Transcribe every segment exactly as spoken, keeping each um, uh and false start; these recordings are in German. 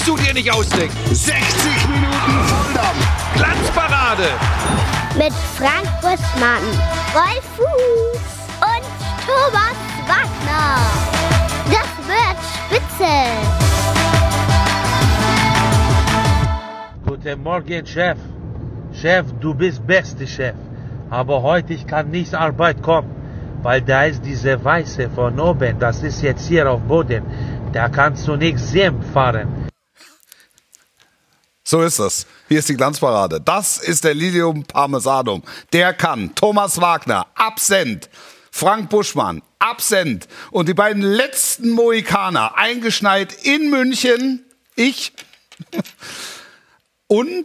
du dir nicht ausdenken. sechzig Minuten Volldampf. Glanzparade. Mit Frank Buschmann, Rolf Fuß und Thomas Wagner. Das wird spitze. Guten Morgen, Chef. Chef, du bist beste Chef. Aber heute ich kann nicht zur Arbeit kommen, weil da ist diese Weiße von oben. Das ist jetzt hier auf Boden. Da kannst du nicht sehen fahren. So ist das. Hier ist die Glanzparade. Das ist der Lilium Parmesanum. Der kann. Thomas Wagner, absent. Frank Buschmann, absent. Und die beiden letzten Mohikaner, eingeschneit in München. Ich und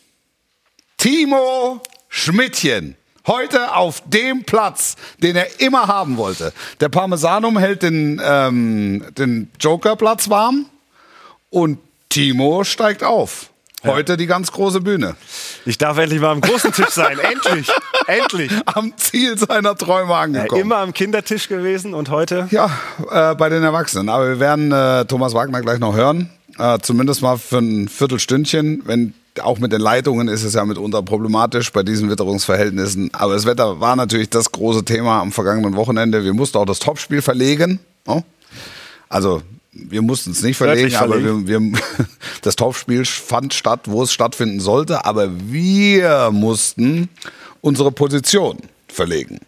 Timo Schmidtchen. Heute auf dem Platz, den er immer haben wollte. Der Parmesanum hält den, ähm, den Jokerplatz warm und Timo steigt auf. Heute ja. Die ganz große Bühne. Ich darf endlich mal am großen Tisch sein. Endlich. Endlich. Am Ziel seiner Träume angekommen. Ja, immer am Kindertisch gewesen und heute? Ja, äh, bei den Erwachsenen. Aber wir werden äh, Thomas Wagner gleich noch hören. Äh, zumindest mal für ein Viertelstündchen. Wenn, auch mit den Leitungen ist es ja mitunter problematisch bei diesen Witterungsverhältnissen. Aber das Wetter war natürlich das große Thema am vergangenen Wochenende. Wir mussten auch das Topspiel verlegen. Oh. Also wir mussten es nicht verlegen, aber wir, wir, das Topspiel fand statt, wo es stattfinden sollte. Aber wir mussten unsere Position verlegen.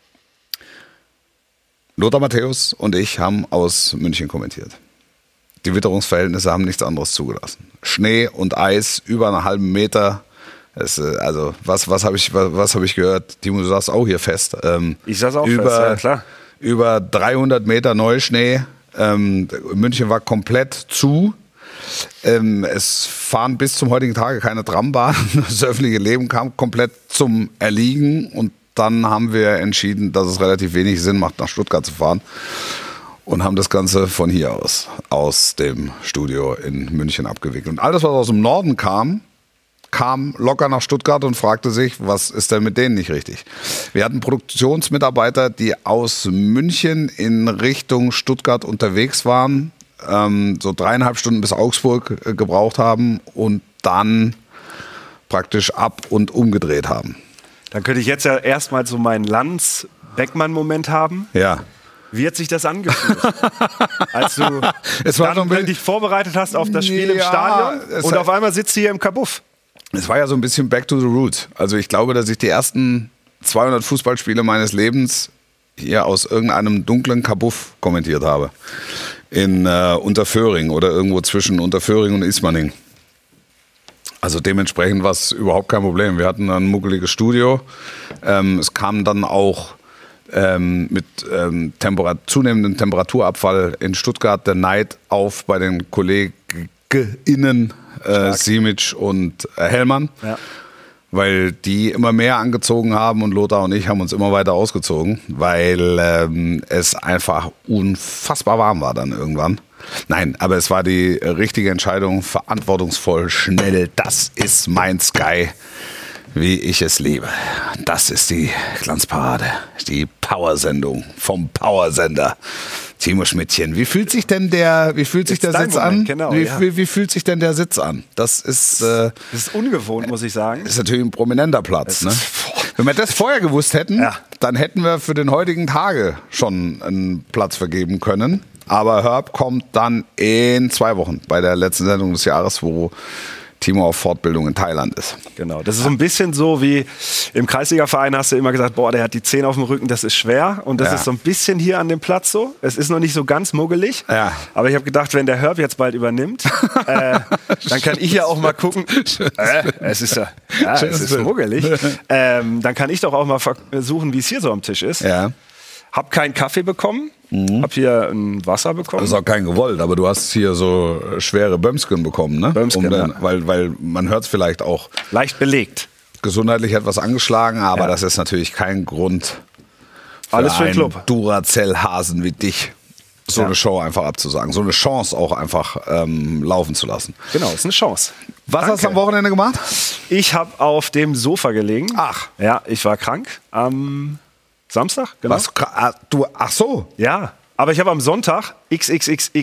Lothar Matthäus und ich haben aus München kommentiert. Die Witterungsverhältnisse haben nichts anderes zugelassen. Schnee und Eis über einen halben Meter. Es, also was, was habe ich, was, was hab ich gehört? Timo, du saßt auch hier fest. Ähm, ich saß auch über, fest, ja klar. Über dreihundert Meter Neuschnee. Ähm, München war komplett zu. Ähm, es fahren bis zum heutigen Tage keine Trambahnen. Das öffentliche Leben kam komplett zum Erliegen. Und dann haben wir entschieden, dass es relativ wenig Sinn macht, nach Stuttgart zu fahren. Und haben das Ganze von hier aus, aus dem Studio in München abgewickelt. Und alles, was aus dem Norden kam, kam locker nach Stuttgart und fragte sich, was ist denn mit denen nicht richtig? Wir hatten Produktionsmitarbeiter, die aus München in Richtung Stuttgart unterwegs waren, ähm, so dreieinhalb Stunden bis Augsburg äh, gebraucht haben und dann praktisch ab- und umgedreht haben. Dann könnte ich jetzt ja erstmal so meinen Lanz-Beckmann-Moment haben. Ja. Wie hat sich das angefühlt, als du es war dann, so ein dich vorbereitet hast auf das Spiel ja, im Stadion und auf einmal sitzt du hier im Kabuff? Es war ja so ein bisschen back to the roots. Also ich glaube, dass ich die ersten zweihundert Fußballspiele meines Lebens hier aus irgendeinem dunklen Kabuff kommentiert habe. In äh, Unterföhring oder irgendwo zwischen Unterföhring und Ismaning. Also dementsprechend war es überhaupt kein Problem. Wir hatten ein muckeliges Studio. Ähm, es kam dann auch ähm, mit ähm, Temperat- zunehmendem Temperaturabfall in Stuttgart der Neid auf bei den KollegInnen äh, Simic und äh, Hellmann. Ja. Weil die immer mehr angezogen haben und Lothar und ich haben uns immer weiter ausgezogen, weil ähm, es einfach unfassbar warm war dann irgendwann. Nein, aber es war die richtige Entscheidung, verantwortungsvoll, schnell. Das ist mein Sky, wie ich es liebe. Das ist die Glanzparade, die Powersendung vom Powersender. Timo Schmidtchen, wie fühlt sich denn der, wie fühlt sich der Sitz an? Genau, wie, ja. wie, wie fühlt sich denn der Sitz an? Das ist, äh, das ist ungewohnt, muss ich sagen. Das ist natürlich ein prominenter Platz. Ne? Wenn wir das vorher gewusst hätten, ja. dann hätten wir für den heutigen Tage schon einen Platz vergeben können. Aber Herb kommt dann in zwei Wochen bei der letzten Sendung des Jahres, wo Timo auf Fortbildung in Thailand ist. Genau, das ist so ein bisschen so wie im Kreisligaverein hast du immer gesagt, boah, der hat die Zehen auf dem Rücken, das ist schwer. Und das ja. ist so ein bisschen hier an dem Platz so. Es ist noch nicht so ganz muggelig. Ja. Aber ich habe gedacht, wenn der Herb jetzt bald übernimmt, äh, dann kann ich ja auch mal gucken. Äh, es ist ja, ja es ist muggelig. Ähm, dann kann ich doch auch mal versuchen, wie es hier so am Tisch ist. Ja. Hab keinen Kaffee bekommen. Mhm. Hab hier ein Wasser bekommen. Das ist auch kein gewollt, aber du hast hier so schwere Bömsken bekommen, ne? Bömsken, um den, ja. weil, weil man hört es vielleicht auch. Leicht belegt. Gesundheitlich etwas angeschlagen, aber ja. das ist natürlich kein Grund für Alles für den einen Club. Duracell-Hasen wie dich, so ja. eine Show einfach abzusagen. So eine Chance auch einfach ähm, laufen zu lassen. Genau, ist eine Chance. Was Danke. hast du am Wochenende gemacht? Ich habe auf dem Sofa gelegen. Ach. Ja, ich war krank am Samstag, genau. Was? Du, ach so. Ja, aber ich habe am Sonntag X X X X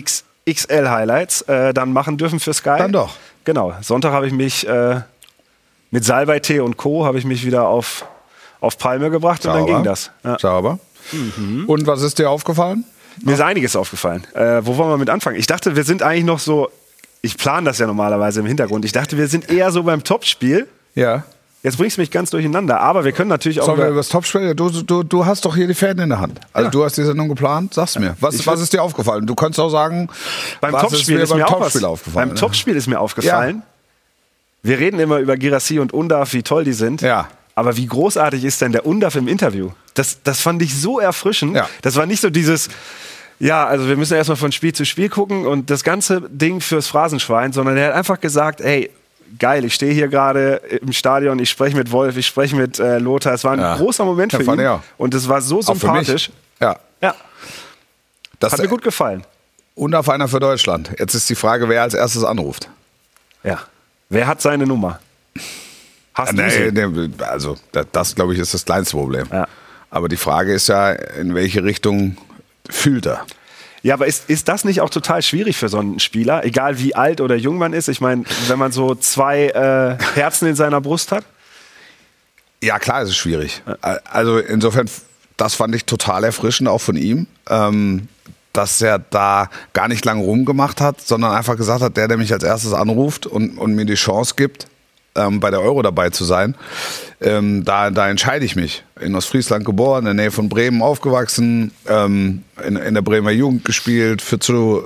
X L-Highlights äh, dann machen dürfen für Sky. Dann doch. Genau. Sonntag habe ich mich äh, mit Salbeitee und Co. habe ich mich wieder auf, auf Palme gebracht Sauber. Und dann ging das. Ja. Sauber. Mhm. Und was ist dir aufgefallen? Mir ist einiges aufgefallen. Äh, wo wollen wir mit anfangen? Ich dachte, wir sind eigentlich noch so, ich plane das ja normalerweise im Hintergrund. Ich dachte, wir sind eher so beim Topspiel. Ja. Jetzt bringst du mich ganz durcheinander, aber wir können natürlich auch... Sollen wir über das Topspiel? Du, du, du hast doch hier die Fäden in der Hand. Also ja. Du hast die Sendung geplant, sag's mir. Was, was ist dir aufgefallen? Du kannst auch sagen, beim was Topspiel ist mir ist beim mir Topspiel auch was, aufgefallen? Beim Topspiel ist mir aufgefallen, ja. Wir reden immer über Girassi und Undav, wie toll die sind. Ja. Aber wie großartig ist denn der Undav im Interview? Das, das fand ich so erfrischend. Ja. Das war nicht so dieses... Ja, also wir müssen erstmal von Spiel zu Spiel gucken und das ganze Ding fürs Phrasenschwein, sondern er hat einfach gesagt, ey, geil, ich stehe hier gerade im Stadion, ich spreche mit Wolf, ich spreche mit äh, Lothar. Es war ein ja. großer Moment für ja, ihn und es war so sympathisch. Ja. ja. Das hat mir gut gefallen. Und auf einer für Deutschland. Jetzt ist die Frage, wer als erstes anruft. Ja. Wer hat seine Nummer? Hast du sie? Nee, nee, also das, das glaube ich, ist das kleinste Problem. Ja. Aber die Frage ist ja, in welche Richtung fühlt er? Ja, aber ist, ist das nicht auch total schwierig für so einen Spieler? Egal wie alt oder jung man ist. Ich meine, wenn man so zwei äh, Herzen in seiner Brust hat. Ja, klar, es ist schwierig. Also insofern, das fand ich total erfrischend, auch von ihm. Ähm, dass er da gar nicht lange rumgemacht hat, sondern einfach gesagt hat, der, der mich als erstes anruft und, und mir die Chance gibt, ähm, bei der Euro dabei zu sein, ähm, da, da entscheide ich mich. In Ostfriesland geboren, in der Nähe von Bremen aufgewachsen, ähm, in, in der Bremer Jugend gespielt, für zu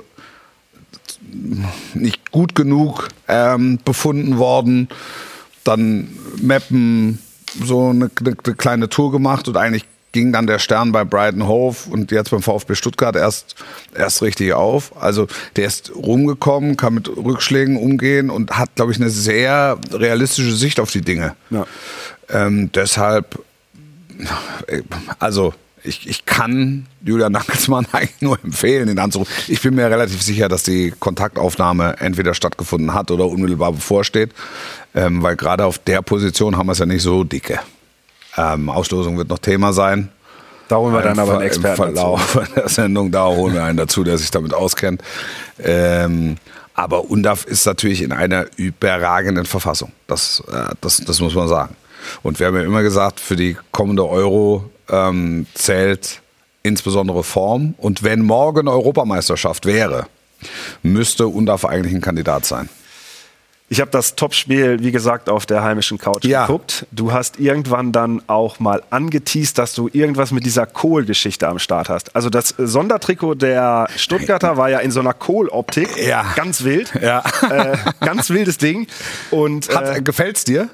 nicht gut genug ähm, befunden worden, dann Meppen, so eine, eine, eine kleine Tour gemacht und eigentlich ging dann der Stern bei Brighton Hove und jetzt beim VfB Stuttgart erst, erst richtig auf. Also der ist rumgekommen, kann mit Rückschlägen umgehen und hat, glaube ich, eine sehr realistische Sicht auf die Dinge. Ja. Ähm, deshalb, also ich, ich kann Julian Nagelsmann eigentlich nur empfehlen, ihn anzurufen. Ich bin mir relativ sicher, dass die Kontaktaufnahme entweder stattgefunden hat oder unmittelbar bevorsteht, ähm, weil gerade auf der Position haben wir es ja nicht so dicke. Ähm, Auslosung wird noch Thema sein. Da holen wir dann aber einen Experten im Verlauf der Sendung, da holen wir einen dazu, der sich damit auskennt. Ähm, aber Undav ist natürlich in einer überragenden Verfassung. Das, äh, das, das muss man sagen. Und wir haben ja immer gesagt, für die kommende Euro ähm, zählt insbesondere Form. Und wenn morgen Europameisterschaft wäre, müsste Undav eigentlich ein Kandidat sein. Ich habe das Topspiel, wie gesagt, auf der heimischen Couch ja. geguckt. Du hast irgendwann dann auch mal angeteast, dass du irgendwas mit dieser Kohl-Geschichte am Start hast. Also das Sondertrikot der Stuttgarter war ja in so einer Kohl-Optik. Ja. Ganz wild. Ja. Äh, ganz wildes Ding. Und, äh, gefällt's dir?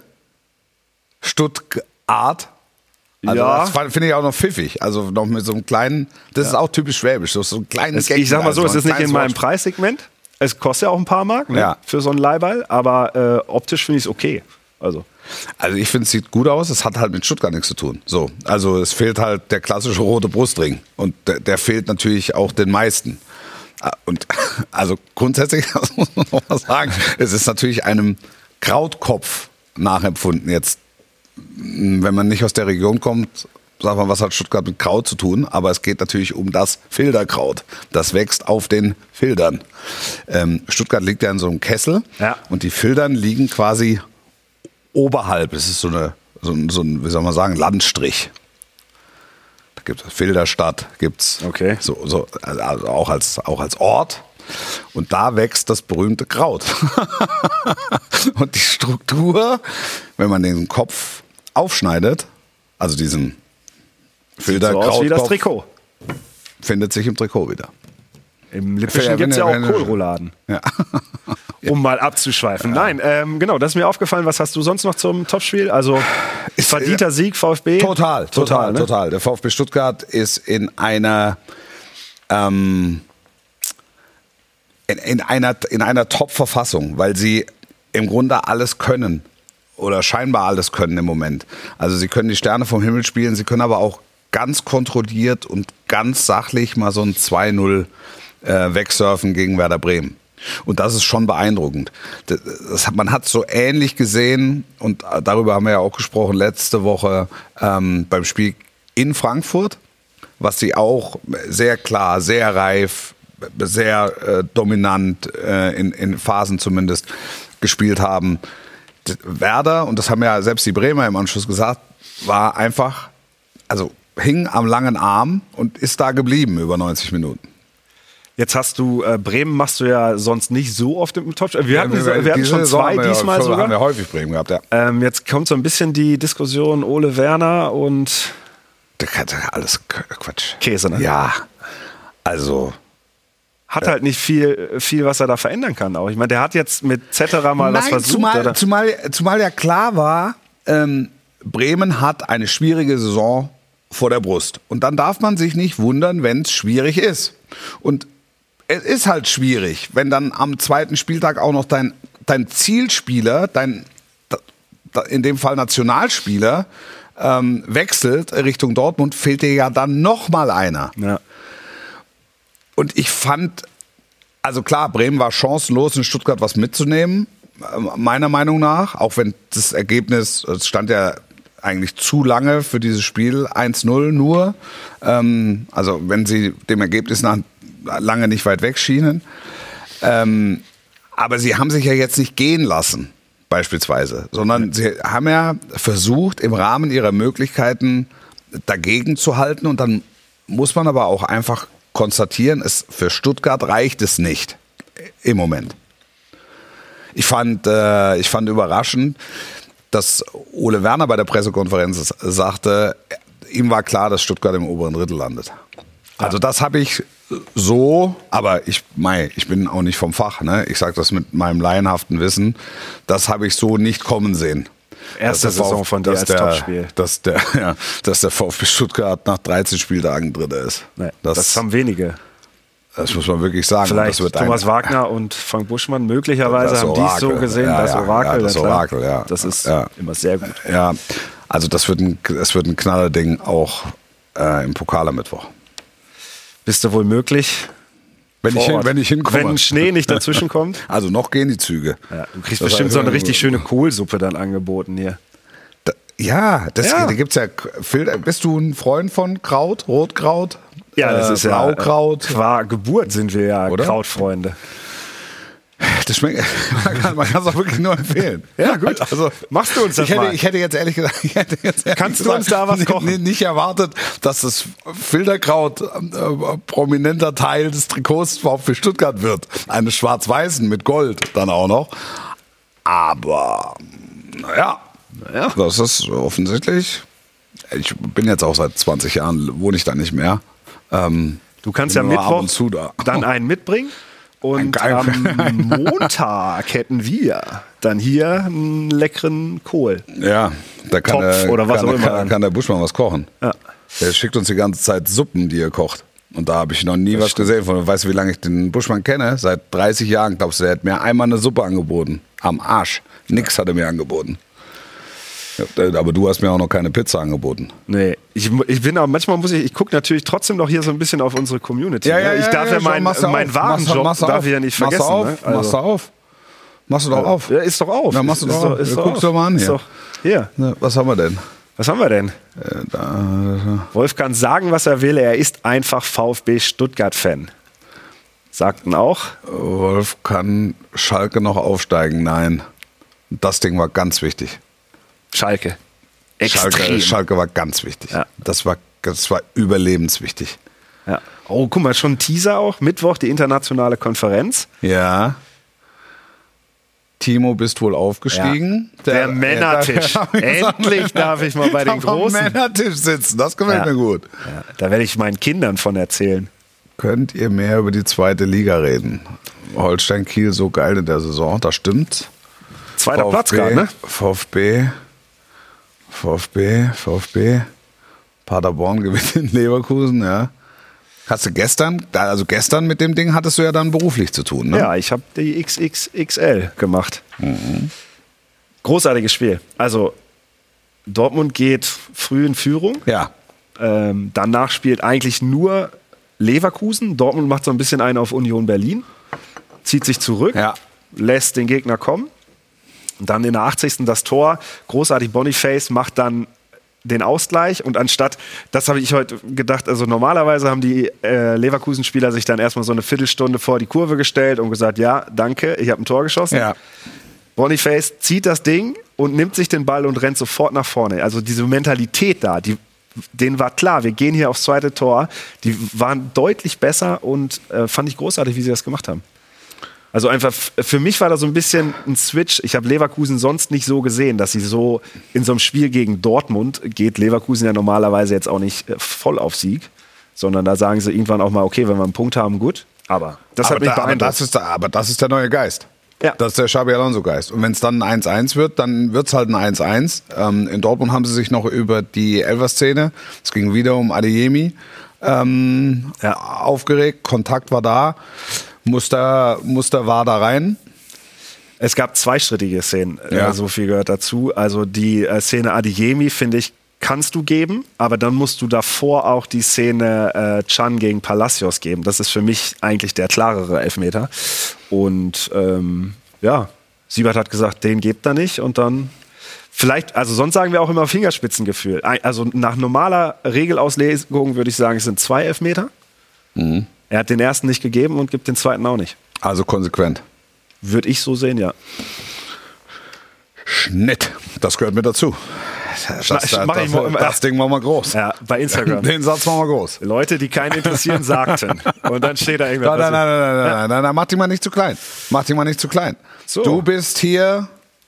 Stuttgart? Also ja. Das finde ich auch noch pfiffig. Also noch mit so einem kleinen, das ja. ist auch typisch schwäbisch, so ein kleines Gag. Ich sag mal so, es ist nicht in meinem Preissegment. Es kostet ja auch ein paar Mark ne, ja. für so einen Leihball, aber äh, optisch finde ich es okay. Also. also ich finde, es sieht gut aus, es hat halt mit Stuttgart nichts zu tun. So, also es fehlt halt der klassische rote Brustring und der, der fehlt natürlich auch den meisten. Und also grundsätzlich, das muss man noch mal sagen, es ist natürlich einem Krautkopf nachempfunden jetzt. Wenn man nicht aus der Region kommt, sagt man, was hat Stuttgart mit Kraut zu tun? Aber es geht natürlich um das Filderkraut. Das wächst auf den Fildern. Ähm, Stuttgart liegt ja in so einem Kessel ja. und die Fildern liegen quasi oberhalb. Es ist so, eine, so, ein, so ein, wie soll man sagen, Landstrich. Da gibt es Filderstadt, gibt es okay. so, so, also auch, als, auch als Ort. Und da wächst das berühmte Kraut. Und die Struktur, wenn man den Kopf aufschneidet, also diesen Filterkrautkopf, so aus wie das Trikot. Findet sich im Trikot wieder. Im Lippischen gibt es ja auch Kohlrouladen. Ja. Um mal abzuschweifen. Ja. Nein, ähm, genau, das ist mir aufgefallen. Was hast du sonst noch zum Topspiel? Also ist verdienter Sieg VfB? Total, total, total, ne? total. Der VfB Stuttgart ist in einer ähm, in, in einer in einer Top-Verfassung, weil sie im Grunde alles können. Oder scheinbar alles können im Moment. Also sie können die Sterne vom Himmel spielen, sie können aber auch ganz kontrolliert und ganz sachlich mal so ein zwei null äh, wegsurfen gegen Werder Bremen. Und das ist schon beeindruckend. Das, das, man hat so ähnlich gesehen, und darüber haben wir ja auch gesprochen letzte Woche ähm, beim Spiel in Frankfurt, was sie auch sehr klar, sehr reif, sehr äh, dominant äh, in, in Phasen zumindest gespielt haben. Werder, und das haben ja selbst die Bremer im Anschluss gesagt, war einfach, also hing am langen Arm und ist da geblieben über neunzig Minuten. Jetzt hast du, äh, Bremen machst du ja sonst nicht so oft im Topspiel. Wir hatten, Ja, wir, wir hatten schon zwei wir, diesmal wir, sogar. Haben wir häufig Bremen gehabt, ja. Ähm, jetzt kommt so ein bisschen die Diskussion Ole Werner und Das ist alles Quatsch. Käse, ne? Ja, also... Hat halt nicht viel, viel, was er da verändern kann. Auch. Ich meine, der hat jetzt mit Zetterer mal Nein, was versucht. zumal, oder? zumal, zumal ja klar war, ähm, Bremen hat eine schwierige Saison vor der Brust. Und dann darf man sich nicht wundern, wenn es schwierig ist. Und es ist halt schwierig, wenn dann am zweiten Spieltag auch noch dein, dein Zielspieler, dein in dem Fall Nationalspieler, ähm, wechselt Richtung Dortmund, fehlt dir ja dann noch mal einer. Ja. Und ich fand, also klar, Bremen war chancenlos, in Stuttgart was mitzunehmen, meiner Meinung nach. Auch wenn das Ergebnis, es stand ja eigentlich zu lange für dieses Spiel, eins null nur. Ähm, also wenn sie dem Ergebnis nach lange nicht weit weg schienen. Ähm, aber sie haben sich ja jetzt nicht gehen lassen, beispielsweise. Sondern sie haben ja versucht, im Rahmen ihrer Möglichkeiten dagegen zu halten. Und dann muss man aber auch einfach konstatieren, es, für Stuttgart reicht es nicht im Moment. Ich fand, äh, ich fand überraschend, dass Ole Werner bei der Pressekonferenz sagte, ihm war klar, dass Stuttgart im oberen Drittel landet. Also das habe ich so, aber ich, mei, ich bin auch nicht vom Fach, ne? Ich sage das mit meinem laienhaften Wissen, das habe ich so nicht kommen sehen. Erste Saison von dir als der, Topspiel. Dass der, ja, dass der VfB Stuttgart nach dreizehn Spieltagen Dritter ist. Nee, das, das haben wenige. Das muss man wirklich sagen. Vielleicht das wird Thomas ein, Wagner und Frank Buschmann möglicherweise das haben die es so gesehen. Ja, das ja, Orakel, ja, das, klar. Orakel ja. Das ist ja. immer sehr gut. Ja, also das wird ein, das wird ein Knallerding auch äh, im Pokal am Mittwoch. Bist du wohl möglich? Wenn ich, hin, wenn ich hinkomme. Wenn Schnee nicht dazwischen kommt. Also noch gehen die Züge. Ja, du kriegst das bestimmt so eine richtig schöne Kohlsuppe dann angeboten hier. Da, ja, das, ja. da gibt's ja Filter. Bist du ein Freund von Kraut, Rotkraut? Ja, das äh, ist Blaukraut. ja. Qua Geburt sind wir ja Oder? Krautfreunde. Das schmeckt, man kann es auch wirklich nur empfehlen. Ja, gut. Also, machst du uns das ich hätte, mal? Ich hätte jetzt ehrlich gesagt, ich hätte jetzt ehrlich Kannst gesagt, du uns da was kochen? Nicht, nicht erwartet, dass das Filterkraut äh, prominenter Teil des Trikots VfB Stuttgart wird. Eines schwarz-weißen mit Gold dann auch noch. Aber, naja, naja, das ist offensichtlich. Ich bin jetzt auch seit zwanzig Jahren, wohne ich da nicht mehr. Ähm, du kannst ja Mittwoch da. dann einen mitbringen. Und Ein am Montag hätten wir dann hier einen leckeren Kohl. Ja, da kann, Topf der, oder was kann, auch immer. kann, kann der Buschmann was kochen. Ja. Der schickt uns die ganze Zeit Suppen, die er kocht. Und da habe ich noch nie das was stimmt. gesehen von. Weißt du, wie lange ich den Buschmann kenne? Seit dreißig Jahren, glaubst du, der hat mir einmal eine Suppe angeboten. Am Arsch. Nix hat er mir angeboten. Ja, aber du hast mir auch noch keine Pizza angeboten. Nee, ich, ich bin auch, manchmal muss ich, ich gucke natürlich trotzdem noch hier so ein bisschen auf unsere Community. Ja, ja, ich ja, darf ja, ja meinen mein Warenjob machst, darf ich ja nicht vergessen. Machst du auf, ne? also, machst du auf. Machst du doch auf. Ja, ist doch auf. Na, machst du ist, doch ist auf. Doch, ist ja, doch guckst auf. du mal an hier. Ist doch, hier. Na, was haben wir denn? Was haben wir denn? Äh, da, Wolf kann sagen, was er will. Er ist einfach VfB Stuttgart-Fan. Sagten auch. Wolf kann Schalke noch aufsteigen. Nein. Das Ding war ganz wichtig. Schalke. Schalke, Schalke war ganz wichtig. Ja. Das war, das war überlebenswichtig. Ja. Oh, guck mal, schon ein Teaser auch. Mittwoch die internationale Konferenz. Ja. Timo, bist wohl aufgestiegen. Ja. Der, der Männertisch. Ja, Endlich darf ich mal bei den Großen. Am Männertisch sitzen, das gefällt ja. mir gut. Ja. Da werde ich meinen Kindern von erzählen. Könnt ihr mehr über die zweite Liga reden? Holstein Kiel so geil in der Saison, das stimmt. Zweiter VfB, Platz gerade, ne? VfB, VfB, VfB, Paderborn gewinnt in Leverkusen, ja. Hast du gestern, also gestern mit dem Ding hattest du ja dann beruflich zu tun, ne? Ja, ich habe die X X X L gemacht. Mhm. Großartiges Spiel. Also Dortmund geht früh in Führung. Ja. Ähm, danach spielt eigentlich nur Leverkusen. Dortmund macht so ein bisschen einen auf Union Berlin, zieht sich zurück, ja. lässt den Gegner kommen. Und dann in der achtzigsten das Tor. Großartig, Boniface macht dann den Ausgleich und anstatt, das habe ich heute gedacht, also normalerweise haben die äh, Leverkusen-Spieler sich dann erstmal so eine Viertelstunde vor die Kurve gestellt und gesagt, ja, danke, ich habe ein Tor geschossen. Ja. Boniface zieht das Ding und nimmt sich den Ball und rennt sofort nach vorne. Also diese Mentalität da, die, denen war klar, wir gehen hier aufs zweite Tor, die waren deutlich besser und äh, fand ich großartig, wie sie das gemacht haben. Also einfach, für mich war da so ein bisschen ein Switch. Ich habe Leverkusen sonst nicht so gesehen, dass sie so in so einem Spiel gegen Dortmund geht Leverkusen ja normalerweise jetzt auch nicht voll auf Sieg, sondern da sagen sie irgendwann auch mal, okay, wenn wir einen Punkt haben, gut. Aber das aber hat mich da, beeindruckt. Aber das, ist, aber das ist der neue Geist. Ja. Das ist der Xabi Alonso-Geist. Und wenn es dann ein eins eins wird, dann wird es halt ein eins eins. Ähm, in Dortmund haben sie sich noch über die Elfer-Szene, es ging wieder um Adeyemi, ähm, ja. aufgeregt. Kontakt war da. Muster, Muster war da rein. Es gab zweistrittige Szenen, ja. äh, so viel gehört dazu. Also die äh, Szene Adeyemi, finde ich, kannst du geben, aber dann musst du davor auch die Szene äh, Can gegen Palacios geben. Das ist für mich eigentlich der klarere Elfmeter. Und ähm, ja, Siebert hat gesagt, den gebt er nicht und dann vielleicht, also sonst sagen wir auch immer Fingerspitzengefühl. Also nach normaler Regelauslegung würde ich sagen, es sind zwei Elfmeter. Mhm. Er hat den ersten nicht gegeben und gibt den zweiten auch nicht. Also konsequent. Würde ich so sehen, ja. Schnitt. Das gehört mit dazu. Das, das, das, mach ich das, das Ding machen wir groß. Ja, bei Instagram. Den Satz machen wir groß. Leute, die keinen interessieren, sagten. Und dann steht da irgendwas. Nein, nein, nein, nein, nein, nein, nein, nein, mach dich mal nicht zu klein. Mach dich mal nicht zu klein. So. Du bist hier.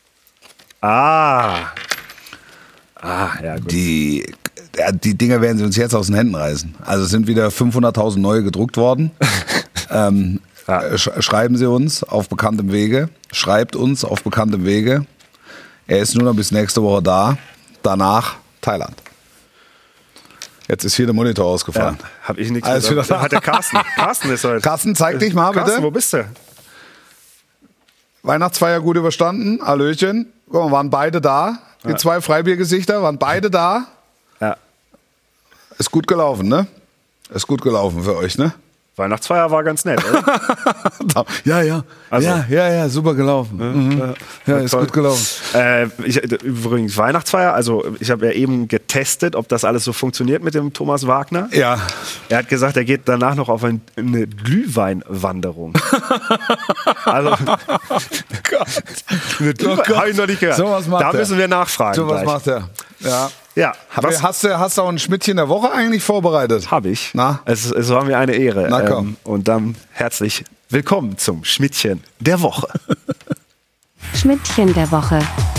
Ah. Ah, ja, gut. Die, die Dinger werden sie uns jetzt aus den Händen reißen. Also es sind wieder fünfhunderttausend neue gedruckt worden. ähm, ja. sch- schreiben Sie uns auf bekanntem Wege. Schreibt uns auf bekanntem Wege. Er ist nur noch bis nächste Woche da. Danach Thailand. Jetzt ist hier der Monitor ausgefallen. Ja, hab ich nichts Alles gesagt. wieder da. Hat der Carsten. Carsten ist heute. Carsten, zeig dich mal bitte. Carsten, wo bist du? Weihnachtsfeier gut überstanden. Hallöchen. Guck mal, waren beide da. Die Ja. zwei Freibiergesichter waren beide da. Ja. Ist gut gelaufen, ne? Ist gut gelaufen für euch, ne? Weihnachtsfeier war ganz nett, oder? ja, ja. Also, ja, ja, ja, super gelaufen. Mhm. Ja, ja, ist toll. gut gelaufen. Äh, ich, übrigens Weihnachtsfeier, also ich habe ja eben getestet, ob das alles so funktioniert mit dem Thomas Wagner. Ja. Er hat gesagt, er geht danach noch auf ein, eine Glühweinwanderung. also, Gott. eine Glühwein, habe ich noch nicht gehört. So was macht da er. müssen wir nachfragen. So was gleich. macht er. Ja. Ja, was Hast du, hast du auch ein Schmidtchen der Woche eigentlich vorbereitet? habe ich. Na? Es, es war mir eine Ehre. Na komm. Ähm, und dann herzlich willkommen zum Schmidtchen der Woche. Schmidtchen der Woche.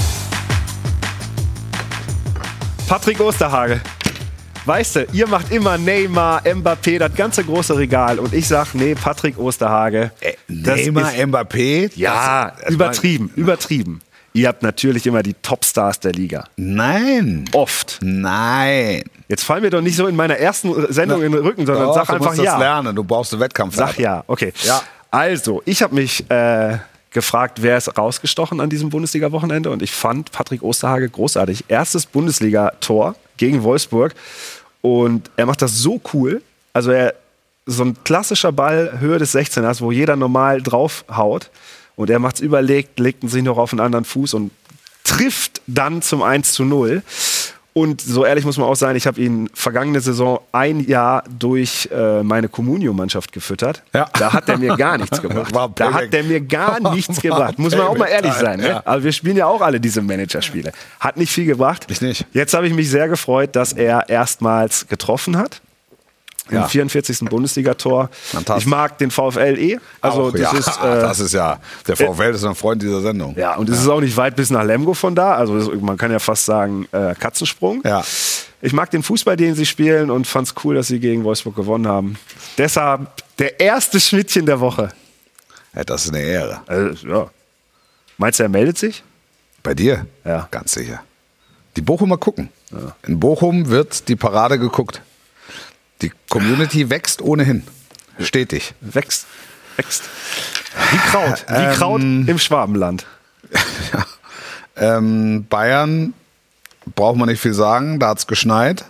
Patrick Osterhage. Weißt du, ihr macht immer Neymar, Mbappé, das ganze große Regal. Und ich sag, nee, Patrick Osterhage. Äh, das Neymar, ist- Mbappé? Ja, Das- das übertrieben, übertrieben. Ihr habt natürlich immer die Topstars der Liga. Nein. Oft. Nein. Jetzt fall mir doch nicht so in meiner ersten Sendung in den Rücken, sondern Doch, sag du einfach musst das ja. lernen. Du brauchst einen Wettkampf. Sag ja, okay. Ja. Also, ich habe mich äh, gefragt, wer ist rausgestochen an diesem Bundesliga-Wochenende und ich fand Patrick Osterhage großartig. Erstes Bundesliga-Tor gegen Wolfsburg und er macht das so cool. Also er so ein klassischer Ball, Höhe des sechzehners, wo jeder normal draufhaut und er macht es überlegt, legt sich noch auf einen anderen Fuß und trifft dann zum eins zu null. Und so ehrlich muss man auch sein, ich habe ihn vergangene Saison ein Jahr durch äh, meine Communio-Mannschaft gefüttert. Ja. Da hat er mir gar nichts gebracht. War Da hat er mir gar nichts gebracht. Muss man auch mal ehrlich sein. Ne? Ja. Also wir spielen ja auch alle diese Managerspiele. Hat nicht viel gebracht. Ich nicht. Jetzt habe ich mich sehr gefreut, dass er erstmals getroffen hat. Ja. Im vierundvierzigsten Bundesligator. Fantastisch. Ich mag den VfL eh. Also Auch, das ja. ist äh, das ist ja, der VfL ist ein Freund dieser Sendung. ja, und es ist auch nicht weit bis nach Lemgo von da. Also das, man kann ja fast sagen, äh, Katzensprung. Ja. Ich mag den Fußball, den sie spielen und fand es cool, dass sie gegen Wolfsburg gewonnen haben. Deshalb der erste Schmidtchen der Woche. Ja, das ist eine Ehre. Also, ja. Meinst du, er meldet sich? Bei dir? Ja. Ganz sicher. Die Bochumer gucken. In Bochum wird die Parade geguckt. Die Community wächst ohnehin. Stetig. Wächst. Wächst. Wie Kraut. Wie Ähm, Kraut im Schwabenland. Ja. Ähm, Bayern braucht man nicht viel sagen, da hat es geschneit.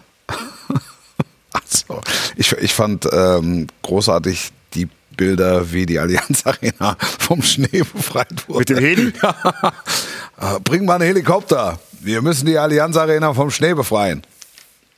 Also, ich, ich fand ähm, großartig die Bilder, wie die Allianz Arena vom Schnee befreit wurde. Mit dem Heli? Ja. Bring mal einen Helikopter. Wir müssen die Allianz Arena vom Schnee befreien.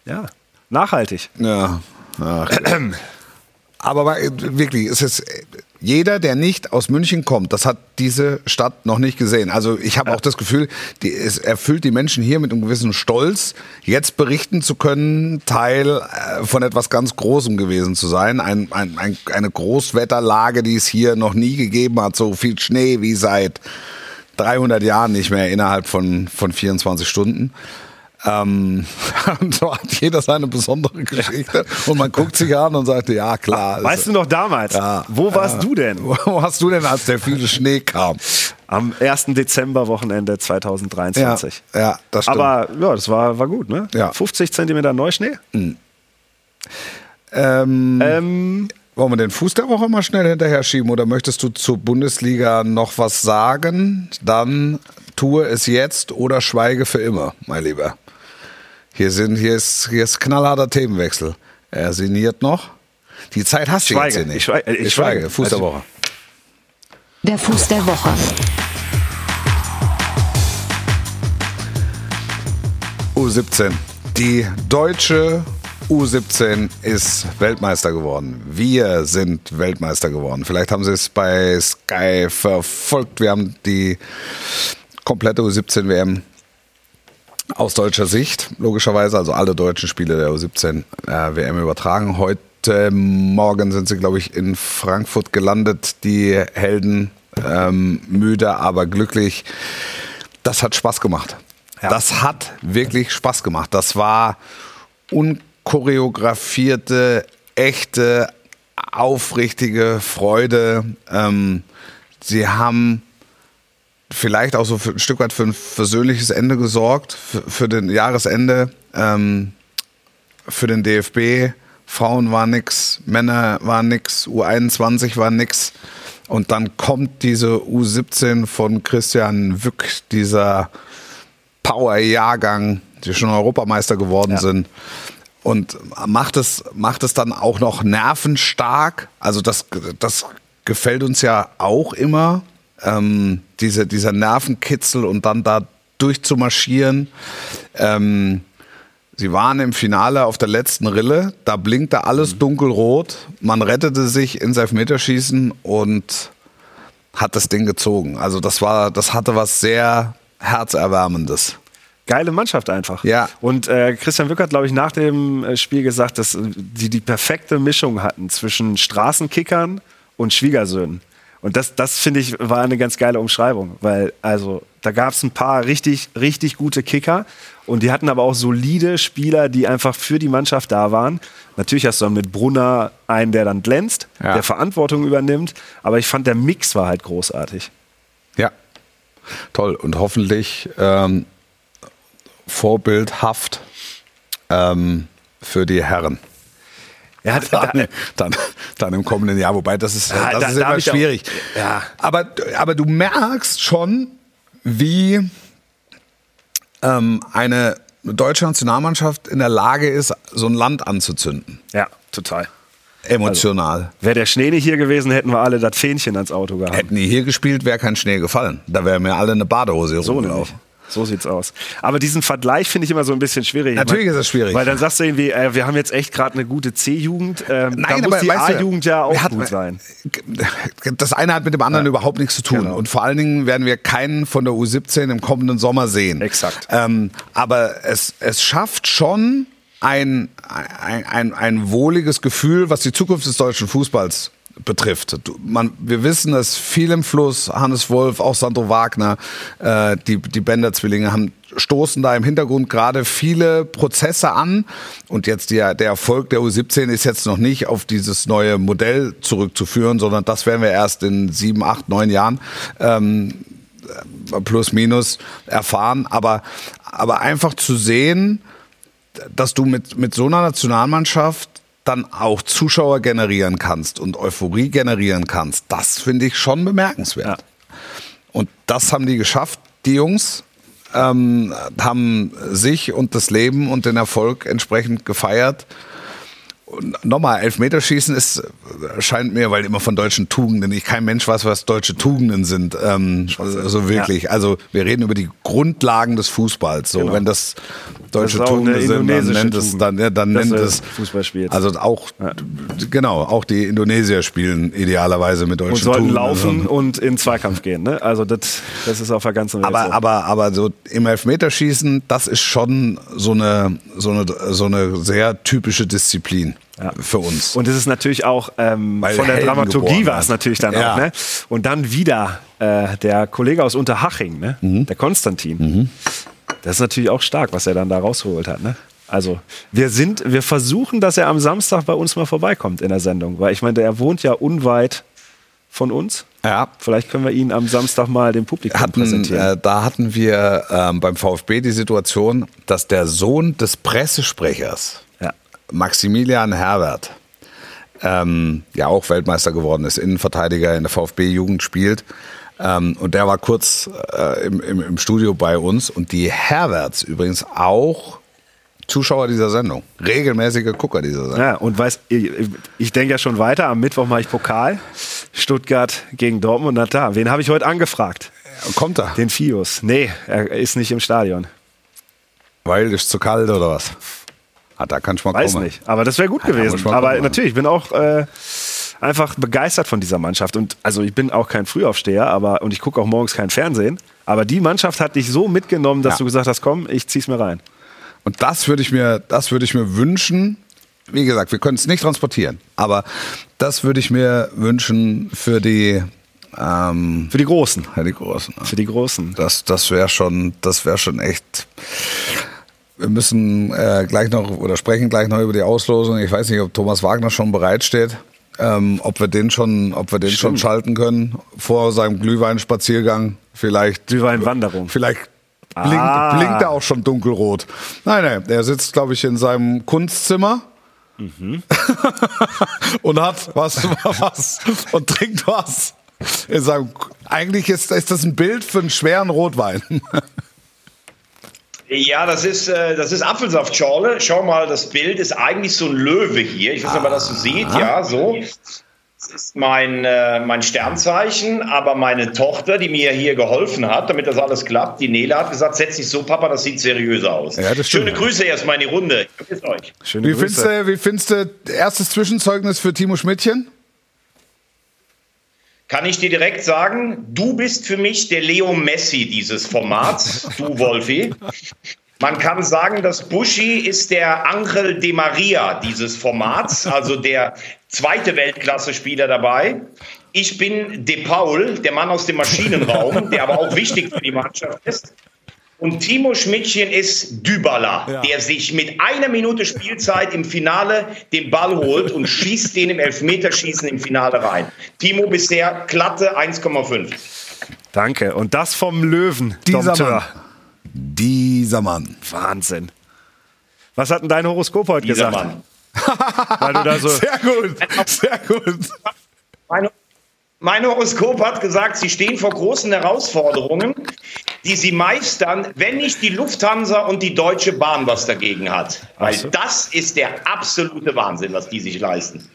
Ja, nachhaltig. Ja. Ach, aber wirklich, es ist jeder, der nicht aus München kommt, das hat diese Stadt noch nicht gesehen. Also ich habe auch das Gefühl, die, es erfüllt die Menschen hier mit einem gewissen Stolz, jetzt berichten zu können, Teil äh, von etwas ganz Großem gewesen zu sein. Ein, ein, ein, eine Großwetterlage, die es hier noch nie gegeben hat, so viel Schnee wie seit dreihundert Jahren nicht mehr innerhalb von, von vierundzwanzig Stunden. Ähm, und so hat jeder seine besondere Geschichte und man guckt sich an und sagt, ja klar. Weißt du noch damals, ja, wo warst ja. du denn? Wo warst du denn, als der viele Schnee kam? Am ersten Dezember-Wochenende zweitausenddreiundzwanzig. Ja, ja, das stimmt. Aber ja, das war, war gut, ne? Ja. fünfzig Zentimeter Neuschnee. Mhm. Ähm, ähm, wollen wir den Fuß der Woche mal schnell hinterher schieben oder möchtest du zur Bundesliga noch was sagen? Dann tue es jetzt oder schweige für immer, mein Lieber. Hier, sind, hier, ist, hier ist knallharter Themenwechsel. Er sinniert noch. Die Zeit hast du jetzt hier nicht. Ich schweige. Ich, ich schweige. Fuß also, der Woche. Der Fuß der Woche. U siebzehn. Die deutsche U siebzehn ist Weltmeister geworden. Wir sind Weltmeister geworden. Vielleicht haben Sie es bei Sky verfolgt. Wir haben die komplette U siebzehn W M aus deutscher Sicht, logischerweise, also alle deutschen Spiele der U siebzehn äh, W M übertragen. Heute Morgen sind sie, glaube ich, in Frankfurt gelandet, die Helden, ähm, müde, aber glücklich. Das hat Spaß gemacht. Ja. Das hat wirklich Spaß gemacht. Das war unchoreografierte, echte, aufrichtige Freude. Ähm, sie haben vielleicht auch so für ein Stück weit für ein versöhnliches Ende gesorgt, für, für den Jahresende, ähm, für den D F B. Frauen war nix, Männer war nix, U einundzwanzig war nix. Und dann kommt diese U siebzehn von Christian Wück, dieser Power-Jahrgang, die schon Europameister geworden ja. sind. Und macht es, macht es dann auch noch nervenstark. Also das, das gefällt uns ja auch immer. Ähm, diese, dieser Nervenkitzel und dann da durchzumarschieren. Ähm, sie waren im Finale auf der letzten Rille, da blinkte alles dunkelrot, man rettete sich ins Elfmeterschießen und hat das Ding gezogen. Also das war, das hatte was sehr Herzerwärmendes. Geile Mannschaft einfach. Ja. Und äh, Christian Wück hat, glaube ich, nach dem Spiel gesagt, dass sie die perfekte Mischung hatten zwischen Straßenkickern und Schwiegersöhnen. Und das, das finde ich, war eine ganz geile Umschreibung, weil also da gab es ein paar richtig, richtig gute Kicker und die hatten aber auch solide Spieler, die einfach für die Mannschaft da waren. Natürlich hast du dann mit Brunner einen, der dann glänzt, ja. der Verantwortung übernimmt, aber ich fand, der Mix war halt großartig. Ja, toll und hoffentlich ähm, vorbildhaft ähm, für die Herren. Ja, dann, dann, dann im kommenden Jahr, wobei das ist, ja, das da, ist immer schwierig. Auch, ja. aber, aber du merkst schon, wie ähm, eine deutsche Nationalmannschaft in der Lage ist, so ein Land anzuzünden. Ja, total. Emotional. Also, wäre der Schnee nicht hier gewesen, hätten wir alle das Fähnchen ans Auto gehabt. Hätten die hier gespielt, wäre kein Schnee gefallen. Da wären wir alle eine Badehose so rumgelaufen. So sieht's aus. Aber diesen Vergleich finde ich immer so ein bisschen schwierig. Natürlich ist das schwierig. Weil dann sagst du irgendwie, äh, wir haben jetzt echt gerade eine gute C-Jugend. Ähm, Nein, da aber muss die A-Jugend ja auch hat, gut sein. Das eine hat mit dem anderen ja. überhaupt nichts zu tun. Genau. Und vor allen Dingen werden wir keinen von der U siebzehn im kommenden Sommer sehen. Exakt. Ähm, aber es, es schafft schon ein, ein, ein, ein wohliges Gefühl, was die Zukunft des deutschen Fußballs betrifft. Man, wir wissen, dass viel im Fluss, Hannes Wolf, auch Sandro Wagner, äh, die, die Bender-Zwillinge haben, stoßen da im Hintergrund gerade viele Prozesse an. Und jetzt der, der Erfolg der U siebzehn ist jetzt noch nicht auf dieses neue Modell zurückzuführen, sondern das werden wir erst in sieben, acht, neun Jahren ähm, plus minus erfahren. Aber, aber einfach zu sehen, dass du mit, mit so einer Nationalmannschaft dann auch Zuschauer generieren kannst und Euphorie generieren kannst, das finde ich schon bemerkenswert. Ja. Und das haben die geschafft, die Jungs, ähm, haben sich und das Leben und den Erfolg entsprechend gefeiert. nochmal, Elfmeterschießen ist, scheint mir, weil immer von deutschen Tugenden, ich kein Mensch weiß, was deutsche Tugenden sind, ähm, so wirklich. Ja. Also wir reden über die Grundlagen des Fußballs. So, genau. Wenn das deutsche das Tugenden sind, dann nennt es, dann, ja, dann nennt es Fußballspiel. Also auch, ja. genau, auch die Indonesier spielen idealerweise mit deutschen Tugenden. Und sollten Tugenden. laufen und in Zweikampf gehen. Ne? Also das, das ist auf der ganzen Welt aber, so. Aber, aber so im Elfmeterschießen, das ist schon so eine, so eine, so eine sehr typische Disziplin. Ja. Für uns. Und es ist natürlich auch ähm, von der Dramaturgie war es natürlich dann ja. auch. Ne? Und dann wieder äh, der Kollege aus Unterhaching, ne? Mhm. der Konstantin. Mhm. Das ist natürlich auch stark, was er dann da rausgeholt hat. Ne? Also wir sind, wir versuchen, dass er am Samstag bei uns mal vorbeikommt in der Sendung, weil ich meine, er wohnt ja unweit von uns. Ja. Vielleicht können wir ihn am Samstag mal dem Publikum hatten, präsentieren. Äh, da hatten wir ähm, beim VfB die Situation, dass der Sohn des Pressesprechers Maximilian Herbert, ähm, ja auch Weltmeister geworden ist, Innenverteidiger in der VfB-Jugend spielt. Ähm, und der war kurz äh, im, im, im Studio bei uns. Und die Herberts übrigens auch Zuschauer dieser Sendung. Regelmäßige Gucker dieser Sendung. Ja, und weiß, ich, ich denke ja schon weiter. Am Mittwoch mache ich Pokal. Stuttgart gegen Dortmund. Na da, wen habe ich heute angefragt? Kommt er? Den Fius. Nee, er ist nicht im Stadion. Weil ist zu kalt oder was? Ah, da kann ich mal Weiß kommen. nicht, aber das wäre gut ja, gewesen. Aber kommen. Natürlich, ich bin auch äh, einfach begeistert von dieser Mannschaft. Und also ich bin auch kein Frühaufsteher, aber und ich gucke auch morgens kein Fernsehen. Aber die Mannschaft hat dich so mitgenommen, dass ja. du gesagt hast, komm, ich zieh's mir rein. Und das würde ich mir, das würde ich mir wünschen. Wie gesagt, wir können es nicht transportieren, aber das würde ich mir wünschen für die ähm, für die Großen. Für die Großen. Für die Großen. Das, das wäre schon, das wäre schon echt. Wir müssen äh, gleich noch oder sprechen gleich noch über die Auslosung. Ich weiß nicht, ob Thomas Wagner schon bereitsteht, ähm, ob wir den schon, ob wir den schon schalten können vor seinem Glühweinspaziergang. Vielleicht Glühweinwanderung. Vielleicht blinkt, ah. blinkt er auch schon dunkelrot. Nein, nein, er sitzt, glaube ich, in seinem Kunstzimmer. Mhm. und hat was, was und trinkt was. In seinem, eigentlich ist, ist das ein Bild für einen schweren Rotwein. Ja, das ist, äh, das ist Apfelsaftschorle. Schau mal, das Bild ist eigentlich so ein Löwe hier. Ich weiß nicht, ob man das so sieht. Ja, so. Das ist mein, äh, mein Sternzeichen. Aber meine Tochter, die mir hier geholfen hat, damit das alles klappt, die Nele, hat gesagt, setz dich so, Papa, das sieht seriös aus. Ja, das Schöne Grüße erstmal in die Runde. Ich vermisse euch. Schöne wie, Grüße. Findest du, wie findest du erstes Zwischenzeugnis für Timo Schmidtchen? Kann ich dir direkt sagen, du bist für mich der Leo Messi dieses Formats, du Wolfi. Man kann sagen, dass Buschi ist der Angel Di Maria dieses Formats, also der zweite Weltklasse-Spieler dabei. Ich bin De Paul, der Mann aus dem Maschinenraum, der aber auch wichtig für die Mannschaft ist. Und Timo Schmidtchen ist Dybala, ja. der sich mit einer Minute Spielzeit im Finale den Ball holt und schießt den im Elfmeterschießen im Finale rein. Timo bisher glatte eins Komma fünf. Danke. Und das vom Löwen. Dieser Mann. Dieser Mann. Wahnsinn. Was hat denn dein Horoskop heute Dieser gesagt? Mann. Weil du da so sehr gut, sehr gut. Mein, mein Horoskop hat gesagt, sie stehen vor großen Herausforderungen, die sie meistern, wenn nicht die Lufthansa und die Deutsche Bahn was dagegen hat. Weil so. Das ist der absolute Wahnsinn, was die sich leisten.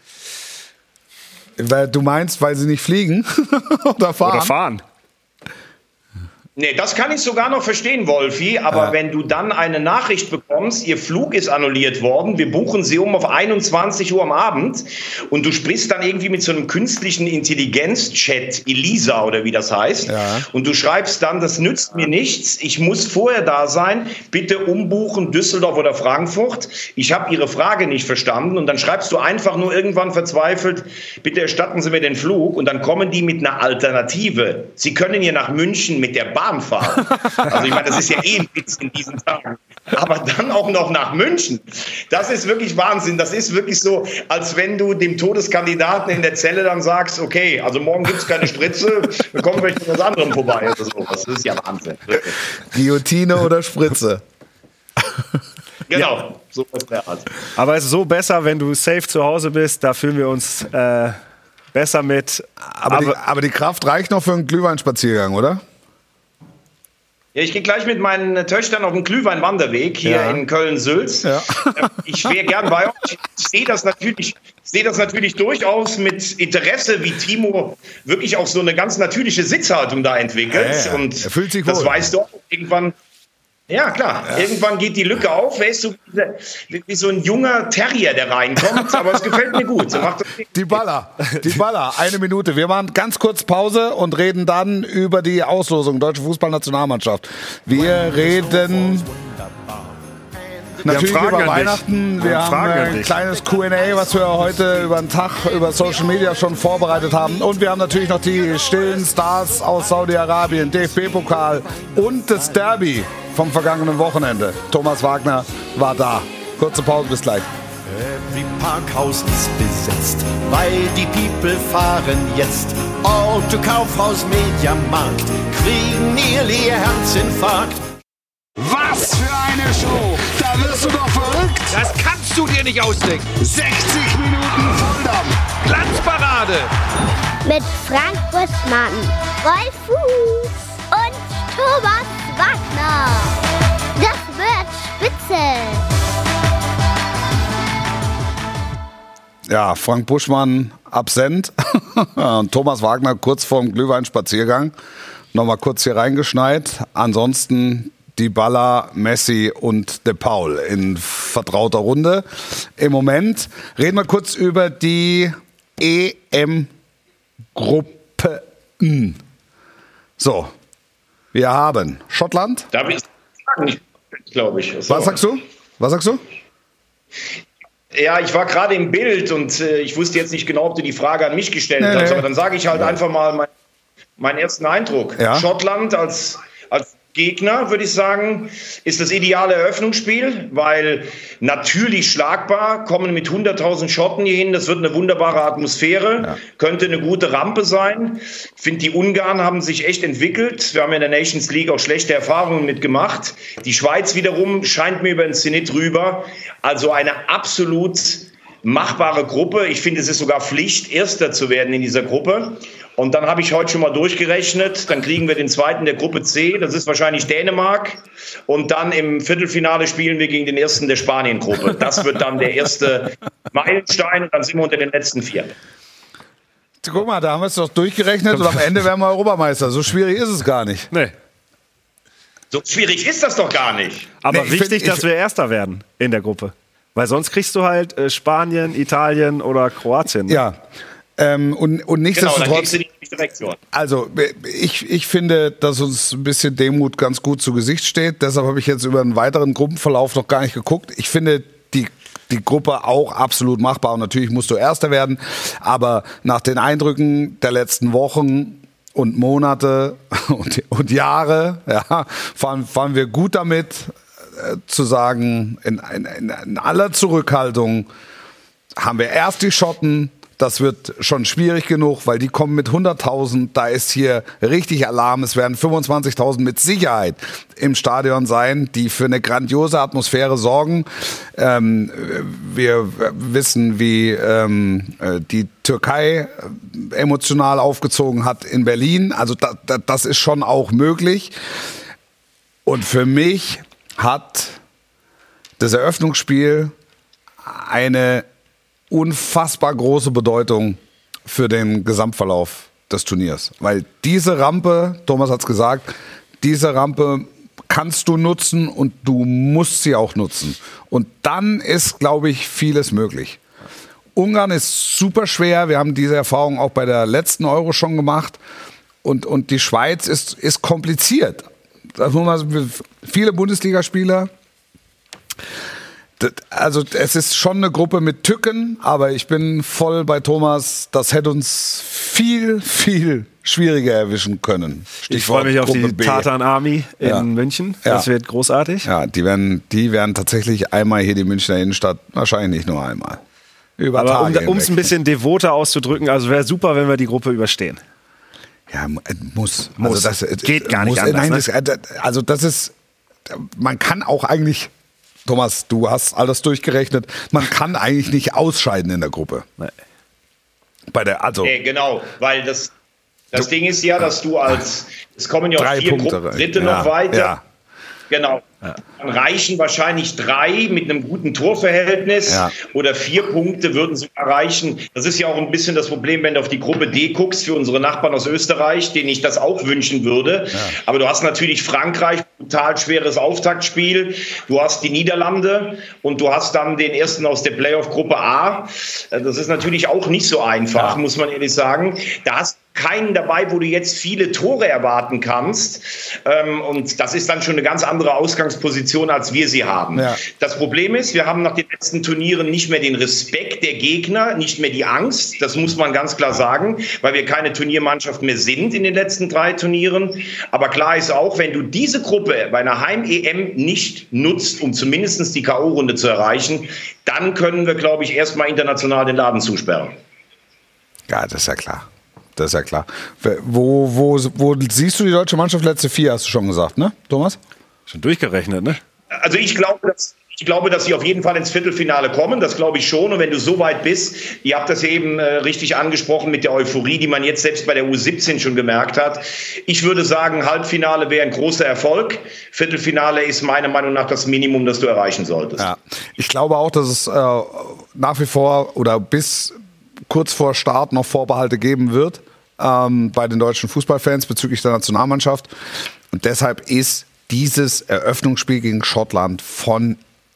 Du meinst, weil sie nicht fliegen oder fahren? Oder fahren. Nee, das kann ich sogar noch verstehen, Wolfi. Aber ja. wenn du dann eine Nachricht bekommst, ihr Flug ist annulliert worden, wir buchen sie um auf einundzwanzig Uhr am Abend und du sprichst dann irgendwie mit so einem künstlichen Intelligenz-Chat, Elisa oder wie das heißt, ja. und du schreibst dann, das nützt mir nichts, ich muss vorher da sein, bitte umbuchen Düsseldorf oder Frankfurt. Ich habe Ihre Frage nicht verstanden und dann schreibst du einfach nur irgendwann verzweifelt, bitte erstatten Sie mir den Flug und dann kommen die mit einer Alternative. Sie können hier nach München mit der Bahn fahren. Also ich meine, das ist ja eh ein Witz in diesen Tagen. Aber dann auch noch nach München. Das ist wirklich Wahnsinn. Das ist wirklich so, als wenn du dem Todeskandidaten in der Zelle dann sagst, okay, also morgen gibt es keine Spritze, wir kommen vielleicht mit was anderem vorbei. Oder so. Das ist ja Wahnsinn. Wirklich. Guillotine oder Spritze. Genau, ja. so ist der Art. Aber es ist so besser, wenn du safe zu Hause bist, da fühlen wir uns äh, besser mit. Aber, aber, die, aber die Kraft reicht noch für einen Glühweinspaziergang, oder? Ja, ich gehe gleich mit meinen Töchtern auf den Glühwein-Wanderweg hier ja. in Köln-Sülz. Ja. Ich wäre gern bei euch. Ich sehe das natürlich, sehe das natürlich durchaus mit Interesse, wie Timo wirklich auch so eine ganz natürliche Sitzhaltung da entwickelt. Ja, ja. Und er fühlt sich das wohl. weißt du auch irgendwann. Ja, klar. Ja. Irgendwann geht die Lücke auf. Er ist so wie, wie so ein junger Terrier, der reinkommt. Aber es gefällt mir gut. So macht das die Baller. Die Baller. Eine Minute. Wir machen ganz kurz Pause und reden dann über die Auslosung Deutsche Fußballnationalmannschaft. Wir reden natürlich über Weihnachten. Wir haben ein kleines Q and A, was wir heute über den Tag über Social Media schon vorbereitet haben. Und wir haben natürlich noch die stillen Stars aus Saudi-Arabien, D F B-Pokal und das Derby vom vergangenen Wochenende. Thomas Wagner war da. Kurze Pause, bis gleich. Every Parkhaus ist besetzt, weil die People fahren jetzt. Auto, Kaufhaus, Mediamarkt, kriegen nearly Herzinfarkt. Was für eine Show! Da wirst du doch verrückt! Das kannst du dir nicht ausdenken! sechzig Minuten Volldampf! Glanzparade! Mit Frank Buschmann, Rolf Fuß und Thomas Wagner. Das wird spitze! Ja, Frank Buschmann absent und Thomas Wagner kurz vorm Glühweinspaziergang. Nochmal kurz hier reingeschneit. Ansonsten die Baller, Messi und De Paul in vertrauter Runde. Im Moment reden wir kurz über die E M-Gruppen. So, wir haben Schottland. Darf ich sagen, glaube ich. So. Was sagst du? Was sagst du? Ja, ich war gerade im Bild und äh, ich wusste jetzt nicht genau, ob du die Frage an mich gestellt nee, hast, aber dann sage ich halt ja. einfach mal mein, meinen ersten Eindruck. Ja. Schottland als, als Gegner, würde ich sagen, ist das ideale Eröffnungsspiel, weil natürlich schlagbar, kommen mit hunderttausend Schotten hier hin, das wird eine wunderbare Atmosphäre, ja. könnte eine gute Rampe sein. Ich finde, die Ungarn haben sich echt entwickelt. Wir haben in der Nations League auch schlechte Erfahrungen mitgemacht. Die Schweiz wiederum scheint mir über den Zenit rüber. Also eine absolut machbare Gruppe. Ich finde, es ist sogar Pflicht, Erster zu werden in dieser Gruppe. Und dann habe ich heute schon mal durchgerechnet, dann kriegen wir den zweiten der Gruppe C, das ist wahrscheinlich Dänemark. Und dann im Viertelfinale spielen wir gegen den ersten der Spanien-Gruppe. Das wird dann der erste Meilenstein und dann sind wir unter den letzten vier. Guck mal, da haben wir es doch durchgerechnet und am Ende werden wir Europameister. So schwierig ist es gar nicht. Nee. So schwierig ist das doch gar nicht. Aber nee, wichtig, find, dass wir Erster werden in der Gruppe. Weil sonst kriegst du halt äh, Spanien, Italien oder Kroatien. Ne? Ja. Ähm, und, und nichtsdestotrotz, genau, dann also ich, ich finde, dass uns ein bisschen Demut ganz gut zu Gesicht steht. Deshalb habe ich jetzt über einen weiteren Gruppenverlauf noch gar nicht geguckt. Ich finde die, die Gruppe auch absolut machbar. Und natürlich musst du Erster werden. Aber nach den Eindrücken der letzten Wochen und Monate und, und Jahre ja, fahren, fahren wir gut damit, äh, zu sagen, in, in, in aller Zurückhaltung haben wir erst die Schotten. Das wird schon schwierig genug, weil die kommen mit hunderttausend. Da ist hier richtig Alarm. Es werden fünfundzwanzigtausend mit Sicherheit im Stadion sein, die für eine grandiose Atmosphäre sorgen. Ähm, wir wissen, wie ähm, die Türkei emotional aufgezogen hat in Berlin. Also da, da, das ist schon auch möglich. Und für mich hat das Eröffnungsspiel eine unfassbar große Bedeutung für den Gesamtverlauf des Turniers. Weil diese Rampe, Thomas hat es gesagt, diese Rampe kannst du nutzen und du musst sie auch nutzen. Und dann ist, glaube ich, vieles möglich. Ungarn ist super schwer. Wir haben diese Erfahrung auch bei der letzten Euro schon gemacht. Und, und die Schweiz ist, ist kompliziert. Das muss man, viele Bundesligaspieler. Also es ist schon eine Gruppe mit Tücken, aber ich bin voll bei Thomas, das hätte uns viel, viel schwieriger erwischen können. Stichwort ich freue mich auf Gruppe die B. Tartan Army in ja. München, das ja. wird großartig. Ja, die werden, die werden tatsächlich einmal hier die Münchner Innenstadt, wahrscheinlich nicht nur einmal. Über aber Tage um es ein bisschen devoter auszudrücken, also wäre super, wenn wir die Gruppe überstehen. Ja, muss. muss. Also das geht gar nicht muss, anders. Nein, das, also das ist, man kann auch eigentlich... Thomas, du hast alles durchgerechnet. Man kann eigentlich nicht ausscheiden in der Gruppe. Nee. Bei der, also nee, genau, weil das, Das Ding ist ja, dass du als, es kommen ja auch vier Punkte, Gruppen, Dritte ja, noch weiter. Ja. Genau. Ja. Dann reichen wahrscheinlich drei mit einem guten Torverhältnis ja. oder vier Punkte würden sie erreichen. Das ist ja auch ein bisschen das Problem, wenn du auf die Gruppe D guckst, für unsere Nachbarn aus Österreich, denen ich das auch wünschen würde. Ja. Aber du hast natürlich Frankreich, brutal schweres Auftaktspiel. Du hast die Niederlande und du hast dann den ersten aus der Playoff-Gruppe A. Das ist natürlich auch nicht so einfach, ja. muss man ehrlich sagen. Da hast keinen dabei, wo du jetzt viele Tore erwarten kannst. Ähm, und das ist dann schon eine ganz andere Ausgangsposition, als wir sie haben. Ja. Das Problem ist, wir haben nach den letzten Turnieren nicht mehr den Respekt der Gegner, nicht mehr die Angst. Das muss man ganz klar sagen, weil wir keine Turniermannschaft mehr sind in den letzten drei Turnieren. Aber klar ist auch, wenn du diese Gruppe bei einer Heim-E M nicht nutzt, um zumindest die K O-Runde zu erreichen, dann können wir, glaube ich, erstmal international den Laden zusperren. Ja, das ist ja klar. Das ist ja klar. Wo, wo, wo siehst du die deutsche Mannschaft letzte vier, hast du schon gesagt, ne, Thomas? Schon durchgerechnet, ne? Also ich glaube, dass, ich glaube, dass sie auf jeden Fall ins Viertelfinale kommen, das glaube ich schon. Und wenn du so weit bist, ihr habt das eben äh, richtig angesprochen mit der Euphorie, die man jetzt selbst bei der U siebzehn schon gemerkt hat. Ich würde sagen, Halbfinale wäre ein großer Erfolg. Viertelfinale ist meiner Meinung nach das Minimum, das du erreichen solltest. Ja. Ich glaube auch, dass es äh, nach wie vor oder bis kurz vor Start noch Vorbehalte geben wird ähm, bei den deutschen Fußballfans bezüglich der Nationalmannschaft. Und deshalb ist dieses Eröffnungsspiel gegen Schottland von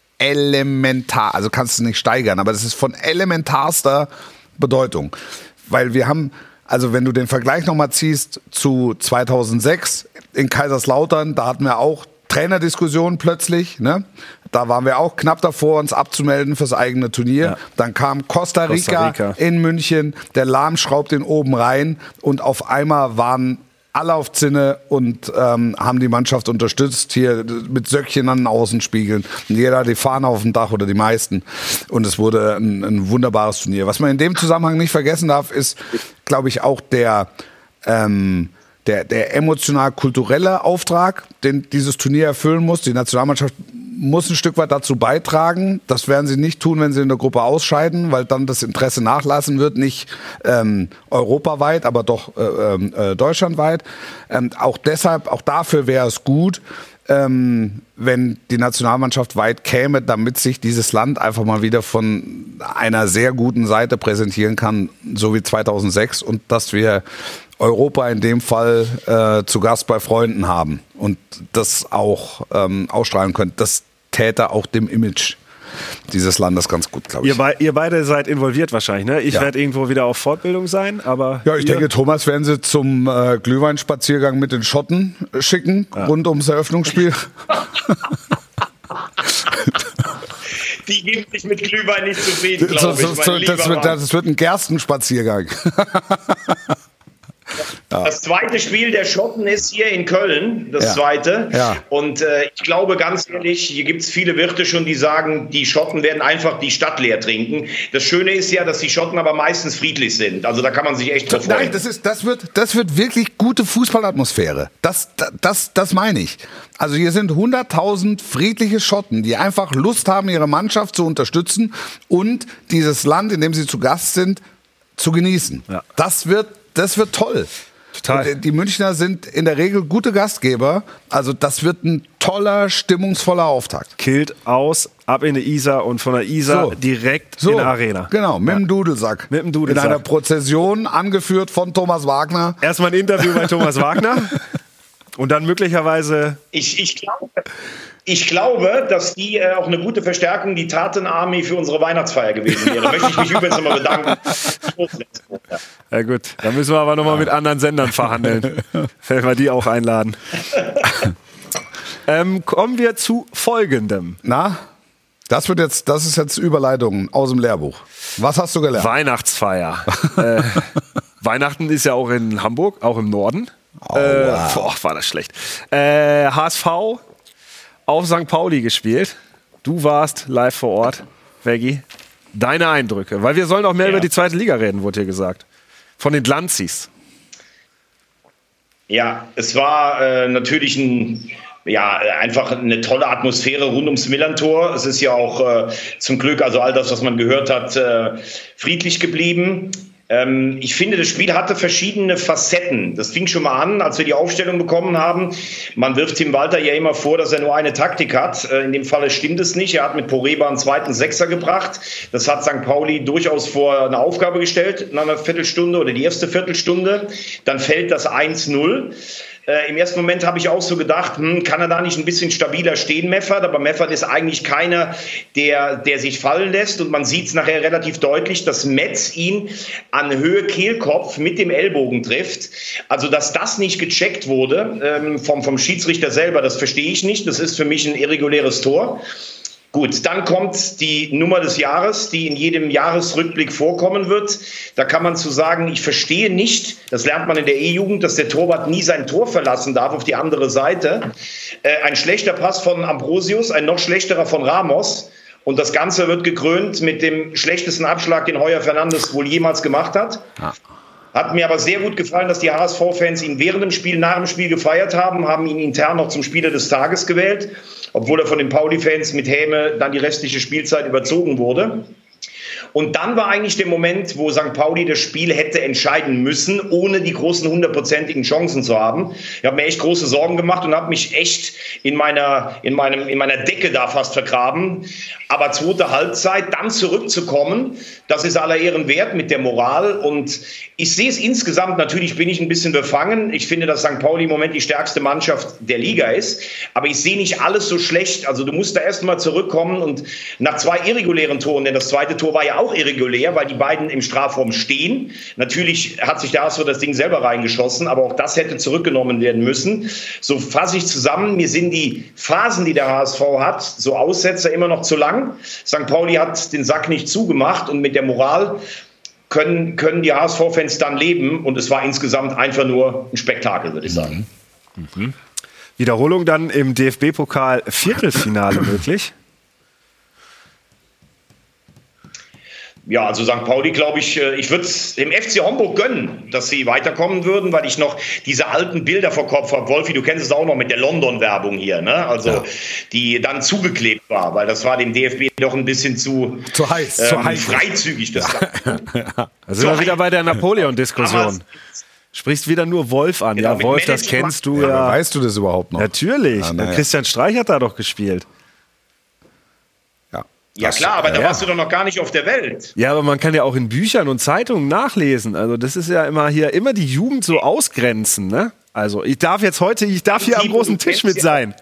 elementar, also kannst du es nicht steigern, aber das ist von elementarster Bedeutung. Weil wir haben, also wenn du den Vergleich nochmal ziehst zu zweitausendsechs in Kaiserslautern, da hatten wir auch Trainerdiskussionen plötzlich, ne? Da waren wir auch knapp davor, uns abzumelden fürs eigene Turnier. Ja. Dann kam Costa Rica, Costa Rica in München, der Lahm schraubt den oben rein und auf einmal waren alle auf Zinne und ähm, haben die Mannschaft unterstützt, hier mit Söckchen an den Außenspiegeln. Und jeder hat die Fahne auf dem Dach oder die meisten. Und es wurde ein, ein wunderbares Turnier. Was man in dem Zusammenhang nicht vergessen darf, ist, glaube ich, auch der... Ähm, Der, der emotional-kulturelle Auftrag, den dieses Turnier erfüllen muss. Die Nationalmannschaft muss ein Stück weit dazu beitragen. Das werden sie nicht tun, wenn sie in der Gruppe ausscheiden, weil dann das Interesse nachlassen wird, nicht ähm, europaweit, aber doch äh, äh, deutschlandweit. Ähm, auch deshalb, auch dafür wäre es gut, ähm, wenn die Nationalmannschaft weit käme, damit sich dieses Land einfach mal wieder von einer sehr guten Seite präsentieren kann, so wie zweitausendsechs, und dass wir Europa in dem Fall äh, zu Gast bei Freunden haben und das auch ähm, ausstrahlen können. Das täte auch dem Image dieses Landes ganz gut, glaube ich. Ihr, be- ihr beide seid involviert wahrscheinlich, ne? Ich ja. werde irgendwo wieder auf Fortbildung sein, aber... Ja, ich denke, Thomas werden sie zum äh, Glühweinspaziergang mit den Schotten schicken, ja. rund ums Eröffnungsspiel. Die geben sich mit Glühwein nicht zufrieden, glaube ich. Das, das, das, wird, das wird ein Gerstenspaziergang. Ja. Das zweite Spiel der Schotten ist hier in Köln, das ja. zweite. Ja. Und äh, ich glaube ganz ehrlich, hier gibt es viele Wirte schon, die sagen, die Schotten werden einfach die Stadt leer trinken. Das Schöne ist ja, dass die Schotten aber meistens friedlich sind. Also da kann man sich echt drauf freuen. Nein, das, ist, das, wird, das wird wirklich gute Fußballatmosphäre. Das, das, das meine ich. Also hier sind hunderttausend friedliche Schotten, die einfach Lust haben, ihre Mannschaft zu unterstützen und dieses Land, in dem sie zu Gast sind, zu genießen. Ja. Das wird Das wird toll. Total. Die Münchner sind in der Regel gute Gastgeber. Also das wird ein toller, stimmungsvoller Auftakt. Killt aus, ab in die Isar und von der Isar so. direkt so. in die Arena. Genau, mit ja. dem Dudelsack. Mit dem Dudelsack. In einer Prozession, angeführt von Thomas Wagner. Erstmal ein Interview bei Thomas Wagner. Und dann möglicherweise... Ich, ich, glaube, ich glaube, dass die äh, auch eine gute Verstärkung, die Taten Army für unsere Weihnachtsfeier gewesen wäre. Möchte ich mich übrigens nochmal bedanken. Ja gut, dann müssen wir aber nochmal mit anderen Sendern verhandeln. Wenn wir die auch einladen. ähm, kommen wir zu Folgendem. Na, das, wird jetzt, das ist jetzt Überleitung aus dem Lehrbuch. Was hast du gelernt? Weihnachtsfeier. äh, Weihnachten ist ja auch in Hamburg, auch im Norden. Oh, äh, wow. Boah, war das schlecht. Äh, H S V auf Sankt Pauli gespielt. Du warst live vor Ort, Veggie. Deine Eindrücke, weil wir sollen auch mehr ja. über die zweite Liga reden, wurde hier gesagt. Von den Glanzis. Ja, es war äh, natürlich ein, ja, einfach eine tolle Atmosphäre rund ums Millerntor. Es ist ja auch äh, zum Glück, also all das, was man gehört hat, äh, friedlich geblieben. Ähm, ich finde, das Spiel hatte verschiedene Facetten. Das fing schon mal an, als wir die Aufstellung bekommen haben. Man wirft Tim Walter ja immer vor, dass er nur eine Taktik hat. Äh, in dem Falle stimmt es nicht. Er hat mit Poreba einen zweiten Sechser gebracht. Das hat Sankt Pauli durchaus vor eine Aufgabe gestellt, nach einer Viertelstunde oder die erste Viertelstunde. Dann fällt das eins null. Äh, Im ersten Moment habe ich auch so gedacht, hm, kann er da nicht ein bisschen stabiler stehen, Meffert? Aber Meffert ist eigentlich keiner, der, der sich fallen lässt. Und man sieht es nachher relativ deutlich, dass Metz ihn an Höhe Kehlkopf mit dem Ellbogen trifft. Also, dass das nicht gecheckt wurde ähm, vom, vom Schiedsrichter selber, das verstehe ich nicht. Das ist für mich ein irreguläres Tor. Gut, dann kommt die Nummer des Jahres, die in jedem Jahresrückblick vorkommen wird. Da kann man zu sagen, ich verstehe nicht, das lernt man in der E-Jugend, dass der Torwart nie sein Tor verlassen darf auf die andere Seite. Äh, ein schlechter Pass von Ambrosius, ein noch schlechterer von Ramos. Und das Ganze wird gekrönt mit dem schlechtesten Abschlag, den Heuer Fernandes wohl jemals gemacht hat. Ja. Hat mir aber sehr gut gefallen, dass die H S V-Fans ihn während dem Spiel, nach dem Spiel gefeiert haben, haben ihn intern noch zum Spieler des Tages gewählt, obwohl er von den Pauli-Fans mit Häme dann die restliche Spielzeit überzogen wurde. Und dann war eigentlich der Moment, wo Sankt Pauli das Spiel hätte entscheiden müssen, ohne die großen hundertprozentigen Chancen zu haben. Ich habe mir echt große Sorgen gemacht und habe mich echt in meiner, in meinem, in meiner Decke da fast vergraben. Aber zweite Halbzeit, dann zurückzukommen, das ist aller Ehren wert mit der Moral. Und ich sehe es insgesamt, natürlich bin ich ein bisschen befangen. Ich finde, dass Sankt Pauli im Moment die stärkste Mannschaft der Liga ist. Aber ich sehe nicht alles so schlecht. Also du musst da erst mal zurückkommen und nach zwei irregulären Toren, denn das zweite Tor war ja auch irregulär, weil die beiden im Strafraum stehen. Natürlich hat sich der H S V das Ding selber reingeschossen, aber auch das hätte zurückgenommen werden müssen. So fasse ich zusammen, mir sind die Phasen, die der H S V hat, so Aussetzer immer noch zu lang. Sankt Pauli hat den Sack nicht zugemacht und mit der Moral können, können die H S V-Fans dann leben und es war insgesamt einfach nur ein Spektakel, würde ich sagen. Mhm. Wiederholung dann im D F B-Pokal Viertelfinale möglich? Ja, also Sankt Pauli, glaube ich, ich würde es dem F C Homburg gönnen, dass sie weiterkommen würden, weil ich noch diese alten Bilder vor Kopf habe. Wolfi, du kennst es auch noch mit der London-Werbung hier, ne? Also ja. Die dann zugeklebt war, weil das war dem D F B doch ein bisschen zu, zu heiß, ähm, zu heiß. freizügig. Das ja. Da sind wir wieder bei der Napoleon-Diskussion. Sprichst wieder nur Wolf an. Genau, ja, Wolf, das kennst du ja. ja. Weißt du das überhaupt noch? Natürlich. Ah, ja. Christian Streich hat da doch gespielt. Ja klar, aber da ja. warst du doch noch gar nicht auf der Welt. Ja, aber man kann ja auch in Büchern und Zeitungen nachlesen. Also das ist ja immer hier, immer die Jugend so ausgrenzen, ne? Also ich darf jetzt heute, ich darf hier Timo, am großen Tisch mit sein.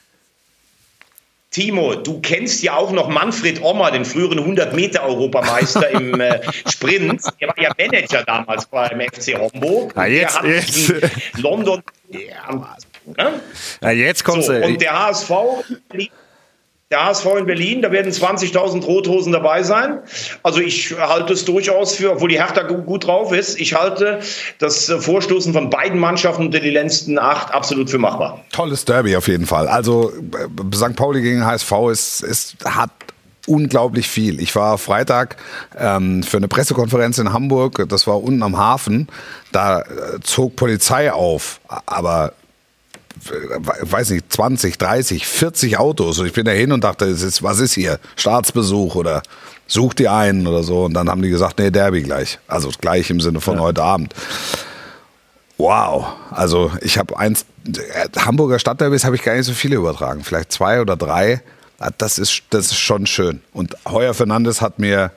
Timo, du kennst ja auch noch Manfred Ommer, den früheren hundert-Meter-Europameister im äh, Sprint. Der war ja Manager damals beim F C Homburg. Ja, jetzt, der hat jetzt. in London... Ja, ja, jetzt kommst so, du. Und der H S V... Der H S V in Berlin, da werden zwanzigtausend Rothosen dabei sein. Also ich halte es durchaus für, obwohl die Hertha gut drauf ist, ich halte das Vorstoßen von beiden Mannschaften unter die letzten acht absolut für machbar. Tolles Derby auf jeden Fall. Also Sankt Pauli gegen H S V ist, ist hat unglaublich viel. Ich war Freitag ähm, für eine Pressekonferenz in Hamburg, das war unten am Hafen, da äh, zog Polizei auf, aber weiß nicht, zwanzig, dreißig, vierzig Autos. Und ich bin da hin und dachte, das ist, was ist hier? Staatsbesuch oder sucht die einen oder so. Und dann haben die gesagt, nee, Derby gleich. Also gleich im Sinne von ja. heute Abend. Wow. Also ich habe eins, Hamburger Stadtderbys habe ich gar nicht so viele übertragen. Vielleicht zwei oder drei. Das ist, das ist schon schön. Und Heuer Fernandes hat mir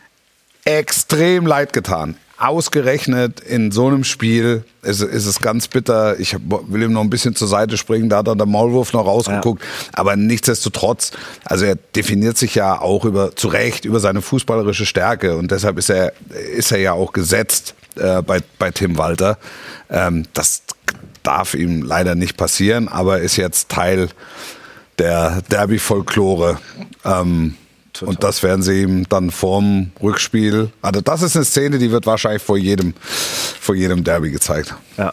extrem leid getan. Ausgerechnet in so einem Spiel ist, ist es ganz bitter. Ich will ihm noch ein bisschen zur Seite springen, da hat dann der Maulwurf noch rausgeguckt. Ja. Aber nichtsdestotrotz, also er definiert sich ja auch über, zu Recht über seine fußballerische Stärke. Und deshalb ist er, ist er ja auch gesetzt äh, bei, bei Tim Walter. Ähm, das darf ihm leider nicht passieren, aber ist jetzt Teil der Derby-Folklore. Ähm, Total. Und das werden sie ihm dann vorm Rückspiel. Also das ist eine Szene, die wird wahrscheinlich vor jedem, vor jedem Derby gezeigt. Ja.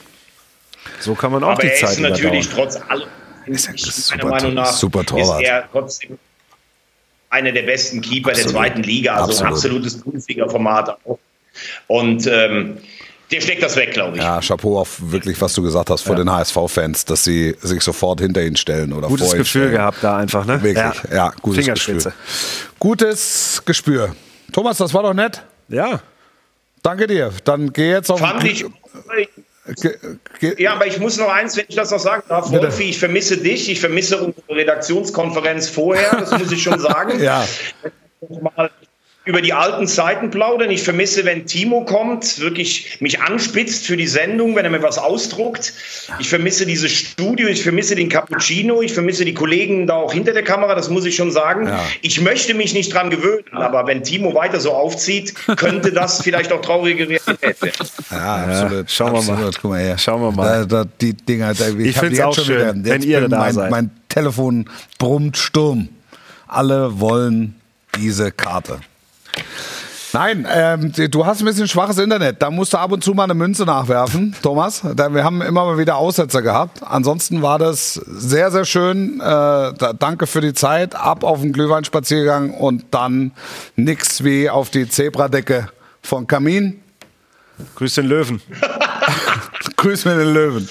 So kann man auch aber die Zeit Aber er ist natürlich überdauern. trotz allem, ist ja super, meiner Meinung nach, super Torwart. Ist er trotzdem einer der besten Keeper Absolut. der zweiten Liga. Also Absolut. ein absolutes Bundesliga-Format. Und ähm, der steckt das weg, glaube ich. Ja, Chapeau auf wirklich, was du gesagt hast, vor ja. den H S V-Fans, dass sie sich sofort hinter ihn stellen oder gutes vor ihn Gefühl stellen. gehabt da einfach, ne? Wirklich, ja, ja gutes Gespür. Gutes Gespür. Thomas, das war doch nett. Ja. Danke dir. Dann geh jetzt auf... Fand ich... Ge, ge, ja, aber ich muss noch eins, wenn ich das noch sagen darf. Bitte. Wolfi, ich vermisse dich, ich vermisse unsere Redaktionskonferenz vorher, das muss ich schon sagen. Ja. Mal über die alten Zeiten plaudern. Ich vermisse, wenn Timo kommt, wirklich mich anspitzt für die Sendung, wenn er mir was ausdruckt. Ich vermisse dieses Studio, ich vermisse den Cappuccino, ich vermisse die Kollegen da auch hinter der Kamera, das muss ich schon sagen. Ja. Ich möchte mich nicht dran gewöhnen, aber wenn Timo weiter so aufzieht, könnte das vielleicht auch traurige Realität werden. Ja, absolut. Schauen wir absolut. mal. Guck mal her. Schauen wir mal. Da, da, die Dinger, da, ich, Ich hab find's die jetzt auch schon schön, wieder. wenn Jetzt ihr bin da mein, seid. Mein Telefon brummt Sturm. Alle wollen diese Karte. Nein, ähm, du hast ein bisschen schwaches Internet. Da musst du ab und zu mal eine Münze nachwerfen, Thomas. Da, wir haben immer mal wieder Aussetzer gehabt. Ansonsten war das sehr, sehr schön. Äh, da, danke für die Zeit. Ab auf den Glühweinspaziergang und dann nix wie auf die Zebradecke von Kamin. Grüß den Löwen. Grüß mir den Löwen.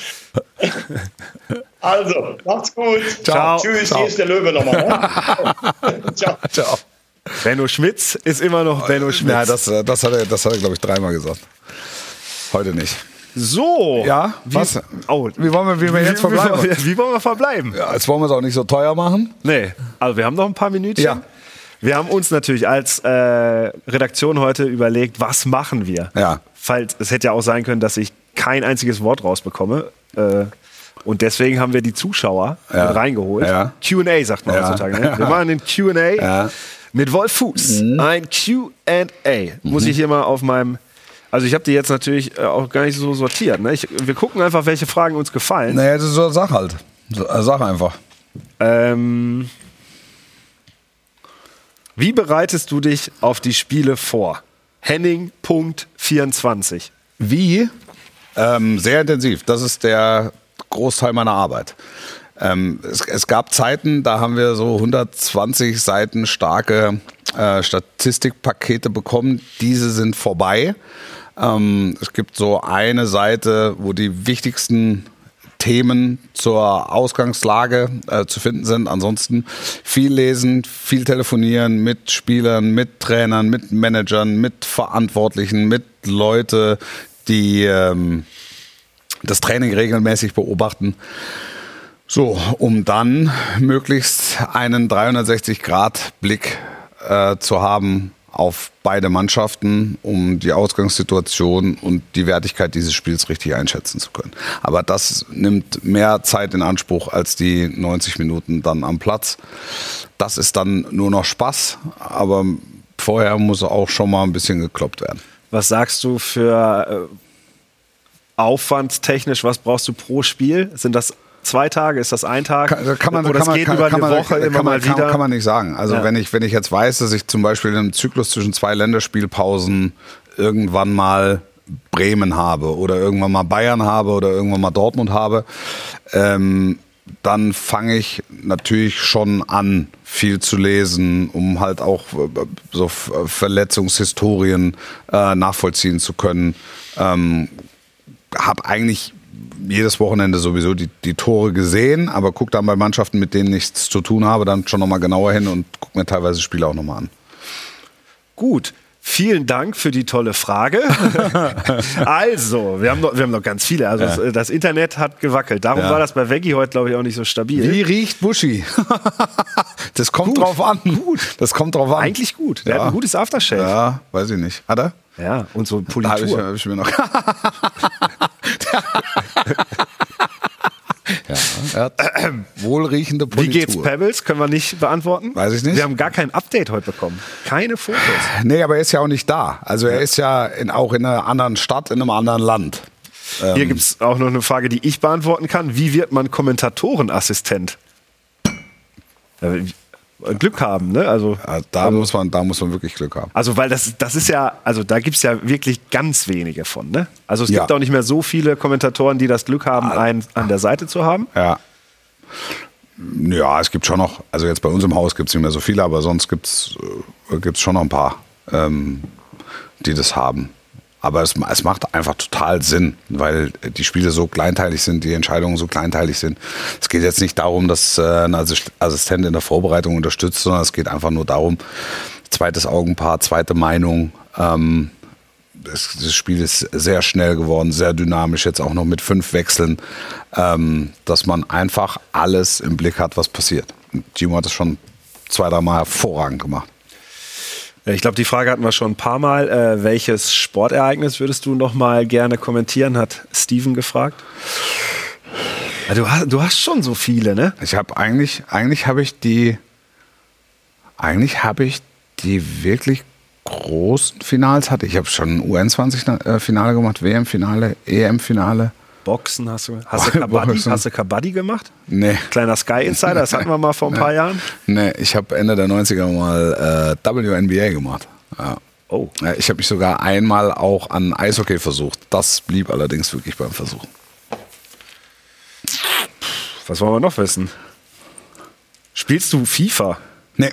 Also, macht's gut. Ciao. Tschüss, Ciao. hier ist der Löwe nochmal. Ne? Ciao. Ciao. Benno Schmitz ist immer noch Benno Schmitz. Ja, das, das hat er, das hat er glaube ich, dreimal gesagt. Heute nicht. So. Ja, wie, was? Oh, Wie wollen wir, wie wir jetzt wie, verbleiben? wie, wie wollen wir verbleiben? Ja, jetzt wollen wir es auch nicht so teuer machen. Nee, also wir haben noch ein paar Minütchen. Ja. Wir haben uns natürlich als äh, Redaktion heute überlegt, was machen wir? Ja. Falls, es hätte ja auch sein können, dass ich kein einziges Wort rausbekomme. Äh, und deswegen haben wir die Zuschauer Ja. mit reingeholt. Ja. Q and A sagt man Ja. heutzutage. Ne? Wir machen den Q and A Ja. mit Wolf Fuß. Mhm. Ein Q and A. Muss ich hier mal auf meinem... Also ich habe die jetzt natürlich äh, auch gar nicht so sortiert. Ne? Ich, wir gucken einfach, welche Fragen uns gefallen. Naja, das ist so eine Sache halt. So, äh, Sag einfach. Ähm, wie bereitest du dich auf die Spiele vor? Henning Punkt vierundzwanzig. Wie? Ähm, sehr intensiv. Das ist der Großteil meiner Arbeit. Ähm, es, es gab Zeiten, da haben wir so hundertzwanzig Seiten starke äh, Statistikpakete bekommen. Diese sind vorbei. Ähm, es gibt so eine Seite, wo die wichtigsten Themen zur Ausgangslage äh, zu finden sind. Ansonsten viel lesen, viel telefonieren mit Spielern, mit Trainern, mit Managern, mit Verantwortlichen, mit Leute, die ähm, das Training regelmäßig beobachten. So, um dann möglichst einen dreihundertsechzig Grad Blick äh, zu haben auf beide Mannschaften, um die Ausgangssituation und die Wertigkeit dieses Spiels richtig einschätzen zu können. Aber das nimmt mehr Zeit in Anspruch als die neunzig Minuten dann am Platz. Das ist dann nur noch Spaß, aber vorher muss auch schon mal ein bisschen gekloppt werden. Was sagst du für äh, aufwandstechnisch, was brauchst du pro Spiel? Sind das zwei Tage, ist das ein Tag? Kann, kann man, Oder kann es man, geht kann, über kann eine man, Woche kann, immer kann, mal kann, wieder? kann man nicht sagen. Also Ja. wenn ich, wenn ich jetzt weiß, dass ich zum Beispiel in einem Zyklus zwischen zwei Länderspielpausen irgendwann mal Bremen habe oder irgendwann mal Bayern habe oder irgendwann mal Dortmund habe, ähm, dann fange ich natürlich schon an, viel zu lesen, um halt auch äh, so Verletzungshistorien äh, nachvollziehen zu können. Ähm, habe eigentlich jedes Wochenende sowieso die, die Tore gesehen, aber gucke dann bei Mannschaften, mit denen nichts zu tun habe, dann schon nochmal genauer hin und gucke mir teilweise Spiele auch nochmal an. Gut. Vielen Dank für die tolle Frage. Also, wir haben noch, wir haben noch ganz viele. Also, Ja. das, das Internet hat gewackelt. Darum Ja. war das bei Veggie heute, glaube ich, auch nicht so stabil. Wie riecht Buschi? Das kommt Gut. drauf an. Gut. Das kommt drauf an. Eigentlich gut. Der Ja. hat ein gutes Aftershave. Ja, weiß ich nicht. Hat er? Ja, und so Da habe ich, Politur. hab ich mir noch. Ja, er hat wohlriechende Wie Politur. geht's Pebbles? Können wir nicht beantworten. Weiß ich nicht. Wir haben gar kein Update heute bekommen. Keine Fotos. Nee, aber er ist ja auch nicht da. Also er ist ja in, auch in einer anderen Stadt, in einem anderen Land. Hier gibt es auch noch eine Frage, die ich beantworten kann. Wie wird man Kommentatorenassistent? Äh, Glück haben, ne? Also, Ja, da, muss man, da muss man wirklich Glück haben. also weil das, das ist ja, also da gibt es ja wirklich ganz wenige von, ne? Also es Ja. gibt auch nicht mehr so viele Kommentatoren, die das Glück haben, einen an der Seite zu haben. Ja. Ja, es gibt schon noch, also jetzt bei uns im Haus gibt es nicht mehr so viele, aber sonst gibt es äh, schon noch ein paar, ähm, die das haben. Aber es, es macht einfach total Sinn, weil die Spiele so kleinteilig sind, die Entscheidungen so kleinteilig sind. Es geht jetzt nicht darum, dass äh, ein Assist- Assistent in der Vorbereitung unterstützt, sondern es geht einfach nur darum, zweites Augenpaar, zweite Meinung. Ähm, das, das Spiel ist sehr schnell geworden, sehr dynamisch, jetzt auch noch mit fünf Wechseln, ähm, dass man einfach alles im Blick hat, was passiert. Timo hat das schon zwei, drei Mal hervorragend gemacht. Ich glaube, die Frage hatten wir schon ein paar Mal. Äh, welches Sportereignis würdest du noch mal gerne kommentieren, hat Steven gefragt. Ja, du, hast, du hast schon so viele, ne? Ich habe eigentlich, eigentlich habe ich die, eigentlich habe ich die wirklich großen Finals hatte. Ich habe schon U N zwanzig-Finale gemacht, W M-Finale, E M-Finale. Boxen hast du. Hast du Kabaddi, hast du Kabaddi gemacht? Nee. Kleiner Sky Insider, das hatten wir mal vor ein nee. paar Jahren. Nee, ich habe Ende der neunziger mal äh, W N B A gemacht. Ja. Oh. Ich habe mich sogar einmal auch an Eishockey versucht. Das blieb allerdings wirklich beim Versuch. Was wollen wir noch wissen? Spielst du FIFA? Nee.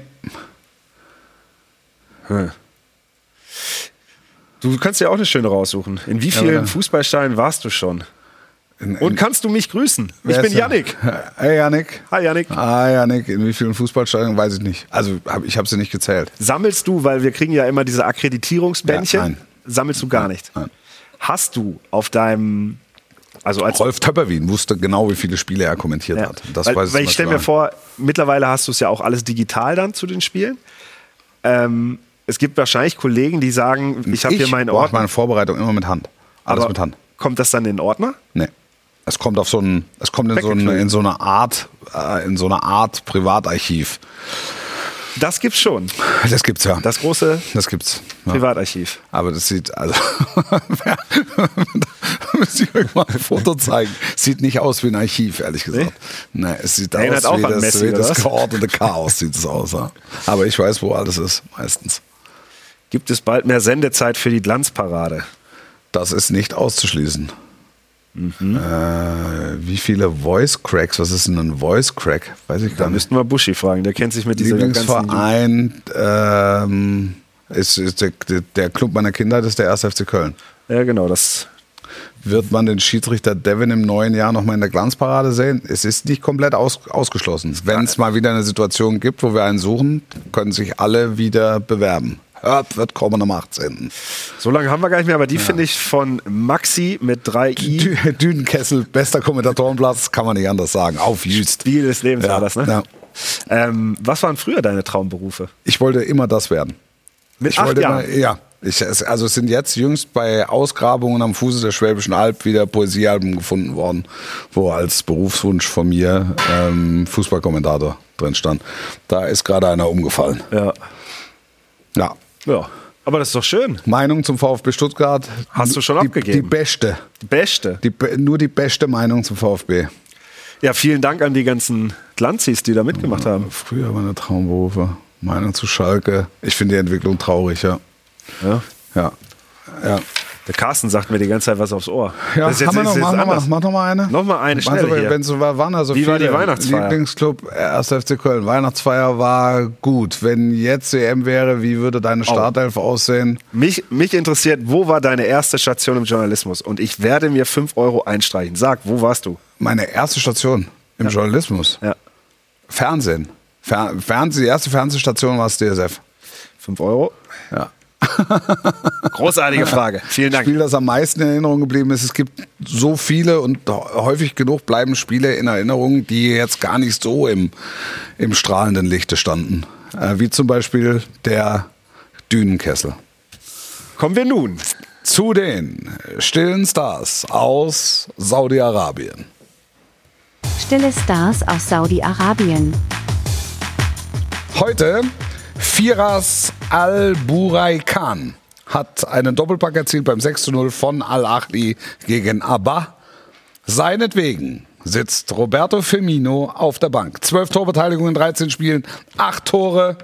Hm. Du kannst dir auch eine schöne raussuchen. In wie vielen ja, Fußballstadien warst du schon? In, in Und kannst du mich grüßen? Ich bin Yannick. Hey Yannick. Hi Yannick. Hi Yannick. In wie vielen Fußballstadien weiß ich nicht. Also hab, ich habe sie nicht gezählt. Sammelst du, weil wir kriegen ja immer diese Akkreditierungsbändchen. Ja, nein. Sammelst du gar nein, nicht? Nein. Hast du auf deinem... Also als Rolf Töpperwien wusste genau, wie viele Spiele er kommentiert ja. hat. Das weil weiß weil ich stelle mir vor, mittlerweile hast du es ja auch alles digital dann zu den Spielen. Ähm, es gibt wahrscheinlich Kollegen, die sagen, ich habe hier meinen Ordner. Ich mache meine Vorbereitung immer mit Hand. Alles Aber mit Hand. Kommt das dann in den Ordner? Nee. Es kommt auf so ein, es kommt in so, eine, in so eine Art, äh, in so eine Art Privatarchiv. Das gibt's schon. Das gibt's ja. Das große das gibt's. Ja. Privatarchiv. Aber das sieht, also, da müsste ich euch mal ein Foto zeigen. Sieht nicht aus wie ein Archiv, ehrlich gesagt. Nee, nee es sieht Erinnert aus wie das, Messi, wie das geordnete Chaos, sieht es aus. Ja. Aber ich weiß, wo alles ist, meistens. Gibt es bald mehr Sendezeit für die Glanzparade? Das ist nicht auszuschließen. Mhm. Äh, wie viele Voice Cracks? Was ist denn ein Voice Crack? Weiß ich gar da nicht. Müssten wir Buschi fragen, der kennt sich mit dieser Lieblingsverein ähm, ist, ist der, der Club meiner Kindheit ist der erste F C Köln. Ja, genau. Das wird man den Schiedsrichter Devin im neuen Jahr nochmal in der Glanzparade sehen? Es ist nicht komplett aus, ausgeschlossen. Wenn es mal wieder eine Situation gibt, wo wir einen suchen, können sich alle wieder bewerben. Hört, wird kommen am achtzehnten So lange haben wir gar nicht mehr, aber die ja. finde ich von Maxi mit drei I. Dü Dünenkessel, bester Kommentatorenplatz, kann man nicht anders sagen. Auf Jüst. Spiel des Lebens ja. war das, ne? Ja. Ähm, was waren früher deine Traumberufe? Ich wollte immer das werden. Mit ich acht wollte Jahren? Immer, ja. Ich, also es sind jetzt jüngst bei Ausgrabungen am Fuße der Schwäbischen Alb wieder Poesiealben gefunden worden, wo als Berufswunsch von mir ähm, Fußballkommentator drin stand. Da ist gerade einer umgefallen. Ja. Ja. Ja, aber das ist doch schön. Meinung zum VfB Stuttgart. Hast du schon die, abgegeben? Die beste. Die beste? Die, nur die beste Meinung zum VfB. Ja, vielen Dank an die ganzen Glanzis, die da mitgemacht ja, haben. Früher meine Traumberufe. Meinung zu Schalke. Ich finde die Entwicklung traurig, ja. Ja? Ja. Ja. Der Carsten sagt mir die ganze Zeit was aufs Ohr. Ja, das ist jetzt, haben wir noch, ist mach, noch mal, mach noch mal eine. Noch mal eine, schnell hier. Wenn so war, waren also Wie viele. war die Weihnachtsfeier? Lieblingsclub, erster F C Köln. Weihnachtsfeier war gut. Wenn jetzt W M wäre, wie würde deine Startelf oh. aussehen? Mich, mich interessiert, wo war deine erste Station im Journalismus? Und ich werde mir fünf Euro einstreichen. Sag, wo warst du? Meine erste Station im ja. Journalismus? Ja. Fernsehen. Fer Fernseh, die erste Fernsehstation war das D S F. fünf Euro? Ja. Großartige Frage. Vielen Dank. Spiel, das am meisten in Erinnerung geblieben ist. Es gibt so viele und häufig genug bleiben Spiele in Erinnerung, die jetzt gar nicht so im, im strahlenden Lichte standen. Äh, wie zum Beispiel der Dünenkessel. Kommen wir nun zu den stillen Stars aus Saudi-Arabien. Stille Stars aus Saudi-Arabien. Heute Firas Al-Buraikan hat einen Doppelpack erzielt beim sechs zu null von Al-Ahli gegen Abba. Seinetwegen sitzt Roberto Firmino auf der Bank. zwölf Torbeteiligungen in dreizehn Spielen, acht Tore,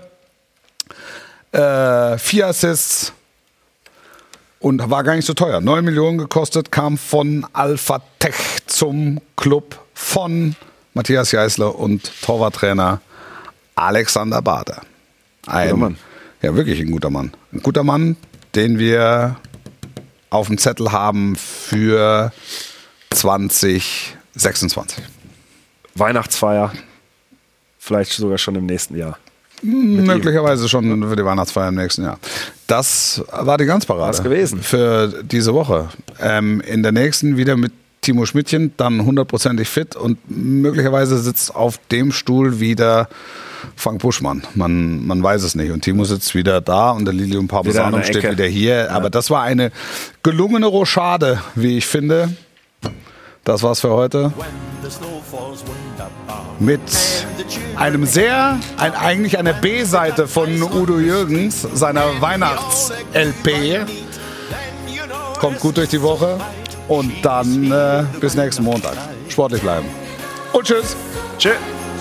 äh, vier Assists und war gar nicht so teuer. neun Millionen gekostet, kam von Al-Fateh zum Club von Matthias Jeißler und Torwarttrainer Alexander Bader. Ein guter Mann. Ja, wirklich ein guter Mann. Ein guter Mann, den wir auf dem Zettel haben für zwanzig sechsundzwanzig. Weihnachtsfeier, vielleicht sogar schon im nächsten Jahr. Möglicherweise schon für die Weihnachtsfeier im nächsten Jahr. Das war die Glanzparade. War's gewesen. Für diese Woche. Ähm, in der nächsten wieder mit Timo Schmidtchen, dann hundertprozentig fit und möglicherweise sitzt auf dem Stuhl wieder Frank Buschmann. Man, man weiß es nicht. Und Timo sitzt wieder da und der Lilium Parmesanum steht wieder hier. Ja. Aber das war eine gelungene Rochade, wie ich finde. Das war's für heute. Mit einem sehr, ein, eigentlich einer B-Seite von Udo Jürgens, seiner Weihnachts-L P. Kommt gut durch die Woche. Und dann äh, bis nächsten Montag. Sportlich bleiben. Und tschüss. Tschüss.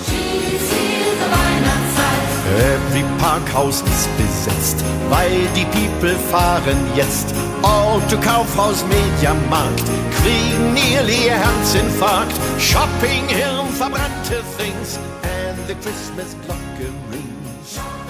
Every Parkhaus ist besetzt, weil die People fahren jetzt. Auto, Kaufhaus, Mediamarkt, kriegen nearly Herzinfarkt. Shopping, Hirn, verbrannte Things, and the Christmas Glocke rings.